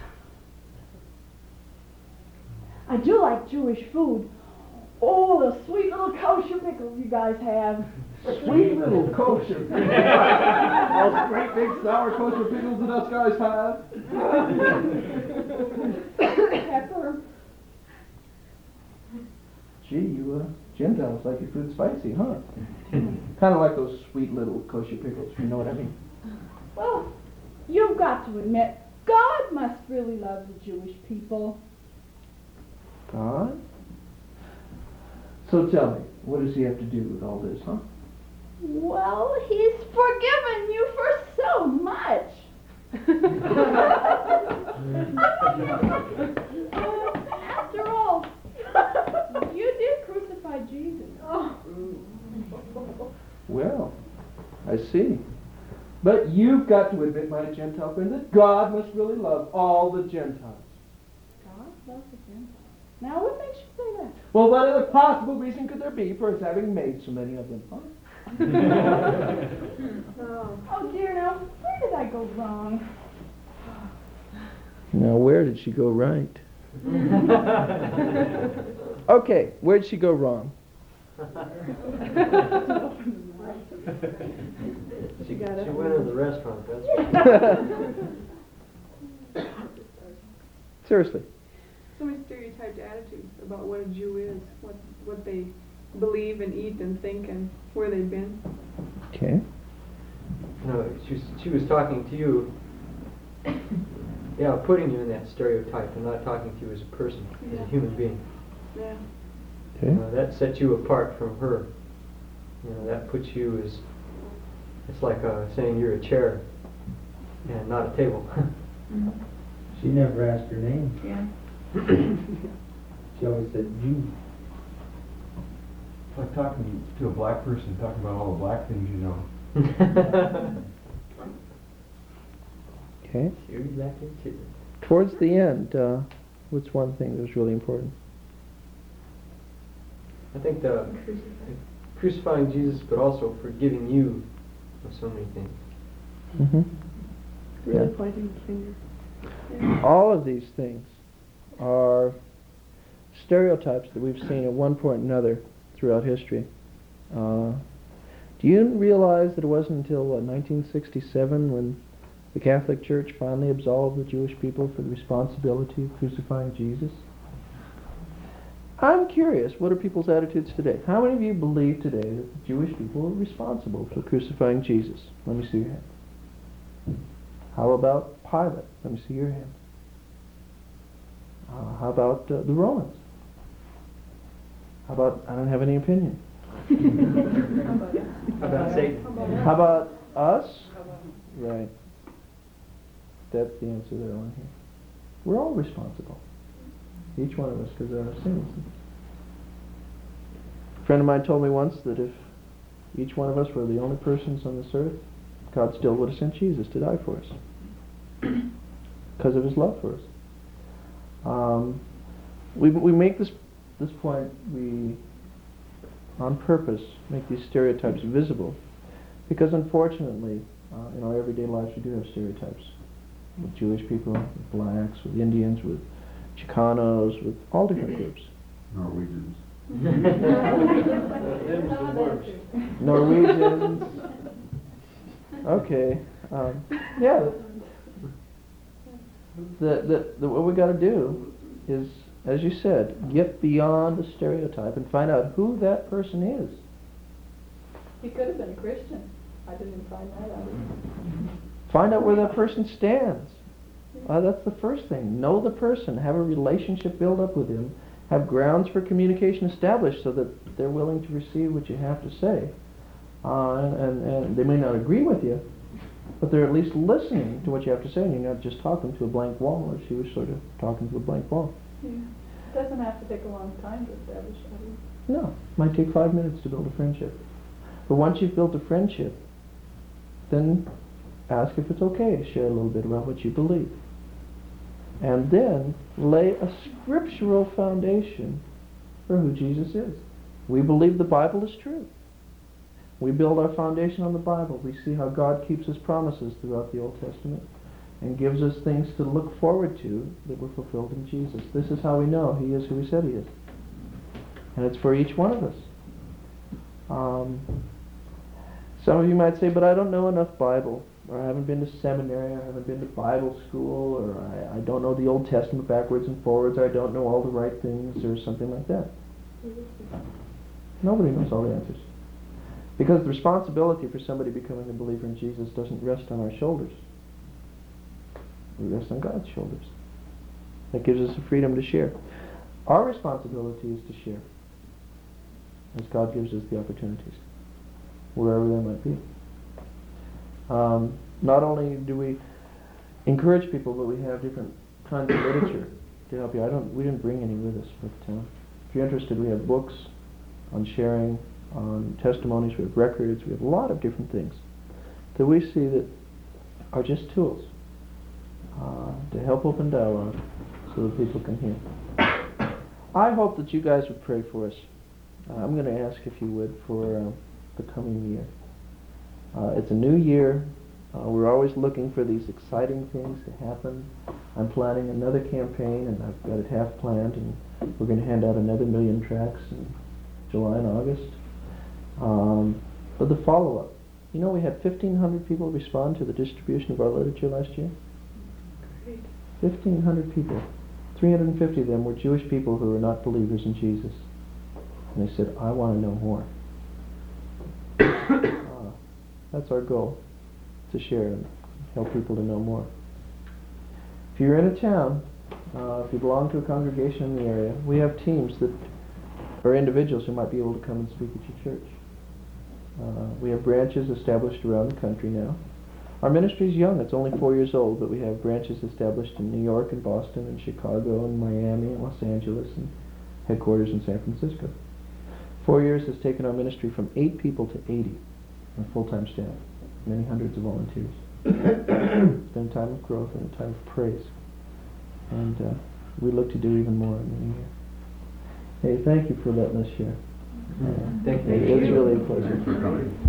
I do like Jewish food. Oh, the sweet little kosher pickles you guys have. Sweet little kosher. Those great big sour kosher pickles that us guys have. Pepper. Gee, you Gentiles like your food spicy, huh? Kind of like those sweet little kosher pickles, you know what I mean? Well, you've got to admit, God must really love the Jewish people. God? So tell me, what does he have to do with all this, huh? Well, he's forgiven you for so much. After all, you did crucify Jesus. Well, I see. But you've got to admit, my Gentile friend, that God must really love all the Gentiles. God loves the Gentiles. Now, what makes you say that? Well, what other possible reason could there be for his having made so many of them, huh? Oh dear, now, where did I go wrong? Now, where did she go right? Okay, where'd she go wrong? She went to the restaurant, that's what. Seriously. So many stereotyped attitudes about what a Jew is, what they believe and eat and think and where they've been. Okay. No, she was talking to you, yeah, putting you in that stereotype and not talking to you as a person, as a human being. Yeah. Okay. That sets you apart from her. That puts you as, it's like saying you're a chair and not a table. She never asked her name. Yeah. She always said Jew. It's like talking to a black person, talking about all the black things you know. Okay. You're exactly too. Towards the end, what's one thing that was really important? I think the crucifying Jesus, but also forgiving you of so many things. Mm-hmm. Really Yeah. pointing the finger. All of these things are stereotypes that we've seen at one point or another throughout history. Do you realize that it wasn't until 1967 when the Catholic Church finally absolved the Jewish people for the responsibility of crucifying Jesus? I'm curious, what are people's attitudes today? How many of you believe today that the Jewish people were responsible for crucifying Jesus? Let me see your hand. How about Pilate? Let me see your hand. How about the Romans? How about, I don't have any opinion. How about Satan? How about us? Right. That's the answer there on here. We're all responsible. Each one of us, because of our sins. A friend of mine told me once that if each one of us were the only persons on this earth, God still would have sent Jesus to die for us. Because of his love for us. We make this point, we on purpose make these stereotypes visible, because unfortunately in our everyday lives we do have stereotypes with Jewish people, with blacks, with Indians, with Chicanos, with all different groups. Norwegians. Norwegians. Okay. Yeah. What we got to do is, as you said, get beyond the stereotype and find out who that person is. He could have been a Christian. I didn't find that out. Find out where that person stands. That's the first thing. Know the person. Have a relationship build up with him. Have grounds for communication established so that they're willing to receive what you have to say. And they may not agree with you, but they're at least listening to what you have to say, and you're not just talking to a blank wall, as she was sort of talking to a blank wall. Yeah. It doesn't have to take a long time to establish that. No, it might take 5 minutes to build a friendship. But once you've built a friendship, then ask if it's okay to share a little bit about what you believe. And then lay a scriptural foundation for who Jesus is. We believe the Bible is true. We build our foundation on the Bible. We see how God keeps His promises throughout the Old Testament and gives us things to look forward to that were fulfilled in Jesus. This is how we know He is who He said He is. And it's for each one of us. Some of you might say, but I don't know enough Bible, or I haven't been to seminary, or I haven't been to Bible school, or I don't know the Old Testament backwards and forwards, or I don't know all the right things, or something like that. Nobody knows all the answers. Because the responsibility for somebody becoming a believer in Jesus doesn't rest on our shoulders. It rests on God's shoulders. That gives us the freedom to share. Our responsibility is to share, as God gives us the opportunities, wherever they might be. Not only do we encourage people, but we have different kinds of literature to help you. We didn't bring any with us, but if you're interested, we have books on sharing, on testimonies, we have records, we have a lot of different things that we see that are just tools to help open dialogue so that people can hear. I hope that you guys would pray for us. I'm going to ask if you would for the coming year. It's a new year. We're always looking for these exciting things to happen. I'm planning another campaign, and I've got it half planned, and we're going to hand out another 1 million tracts in July and August. But the follow-up. You know, we had 1,500 people respond to the distribution of our literature last year. Great. 1,500 people. 350 of them were Jewish people who were not believers in Jesus. And they said, I want to know more. That's our goal, to share and help people to know more. If you're in a town, if you belong to a congregation in the area, we have teams that are individuals who might be able to come and speak at your church. We have branches established around the country now. Our ministry is young. It's only 4 years old, but we have branches established in New York and Boston and Chicago and Miami and Los Angeles and headquarters in San Francisco. 4 years has taken our ministry from 8 people to 80 on full-time staff, many hundreds of volunteers. It's been a time of growth and a time of praise. And we look to do even more in the new year. Hey, thank you for letting us share. Thank you. It's really a pleasure. Thanks for coming.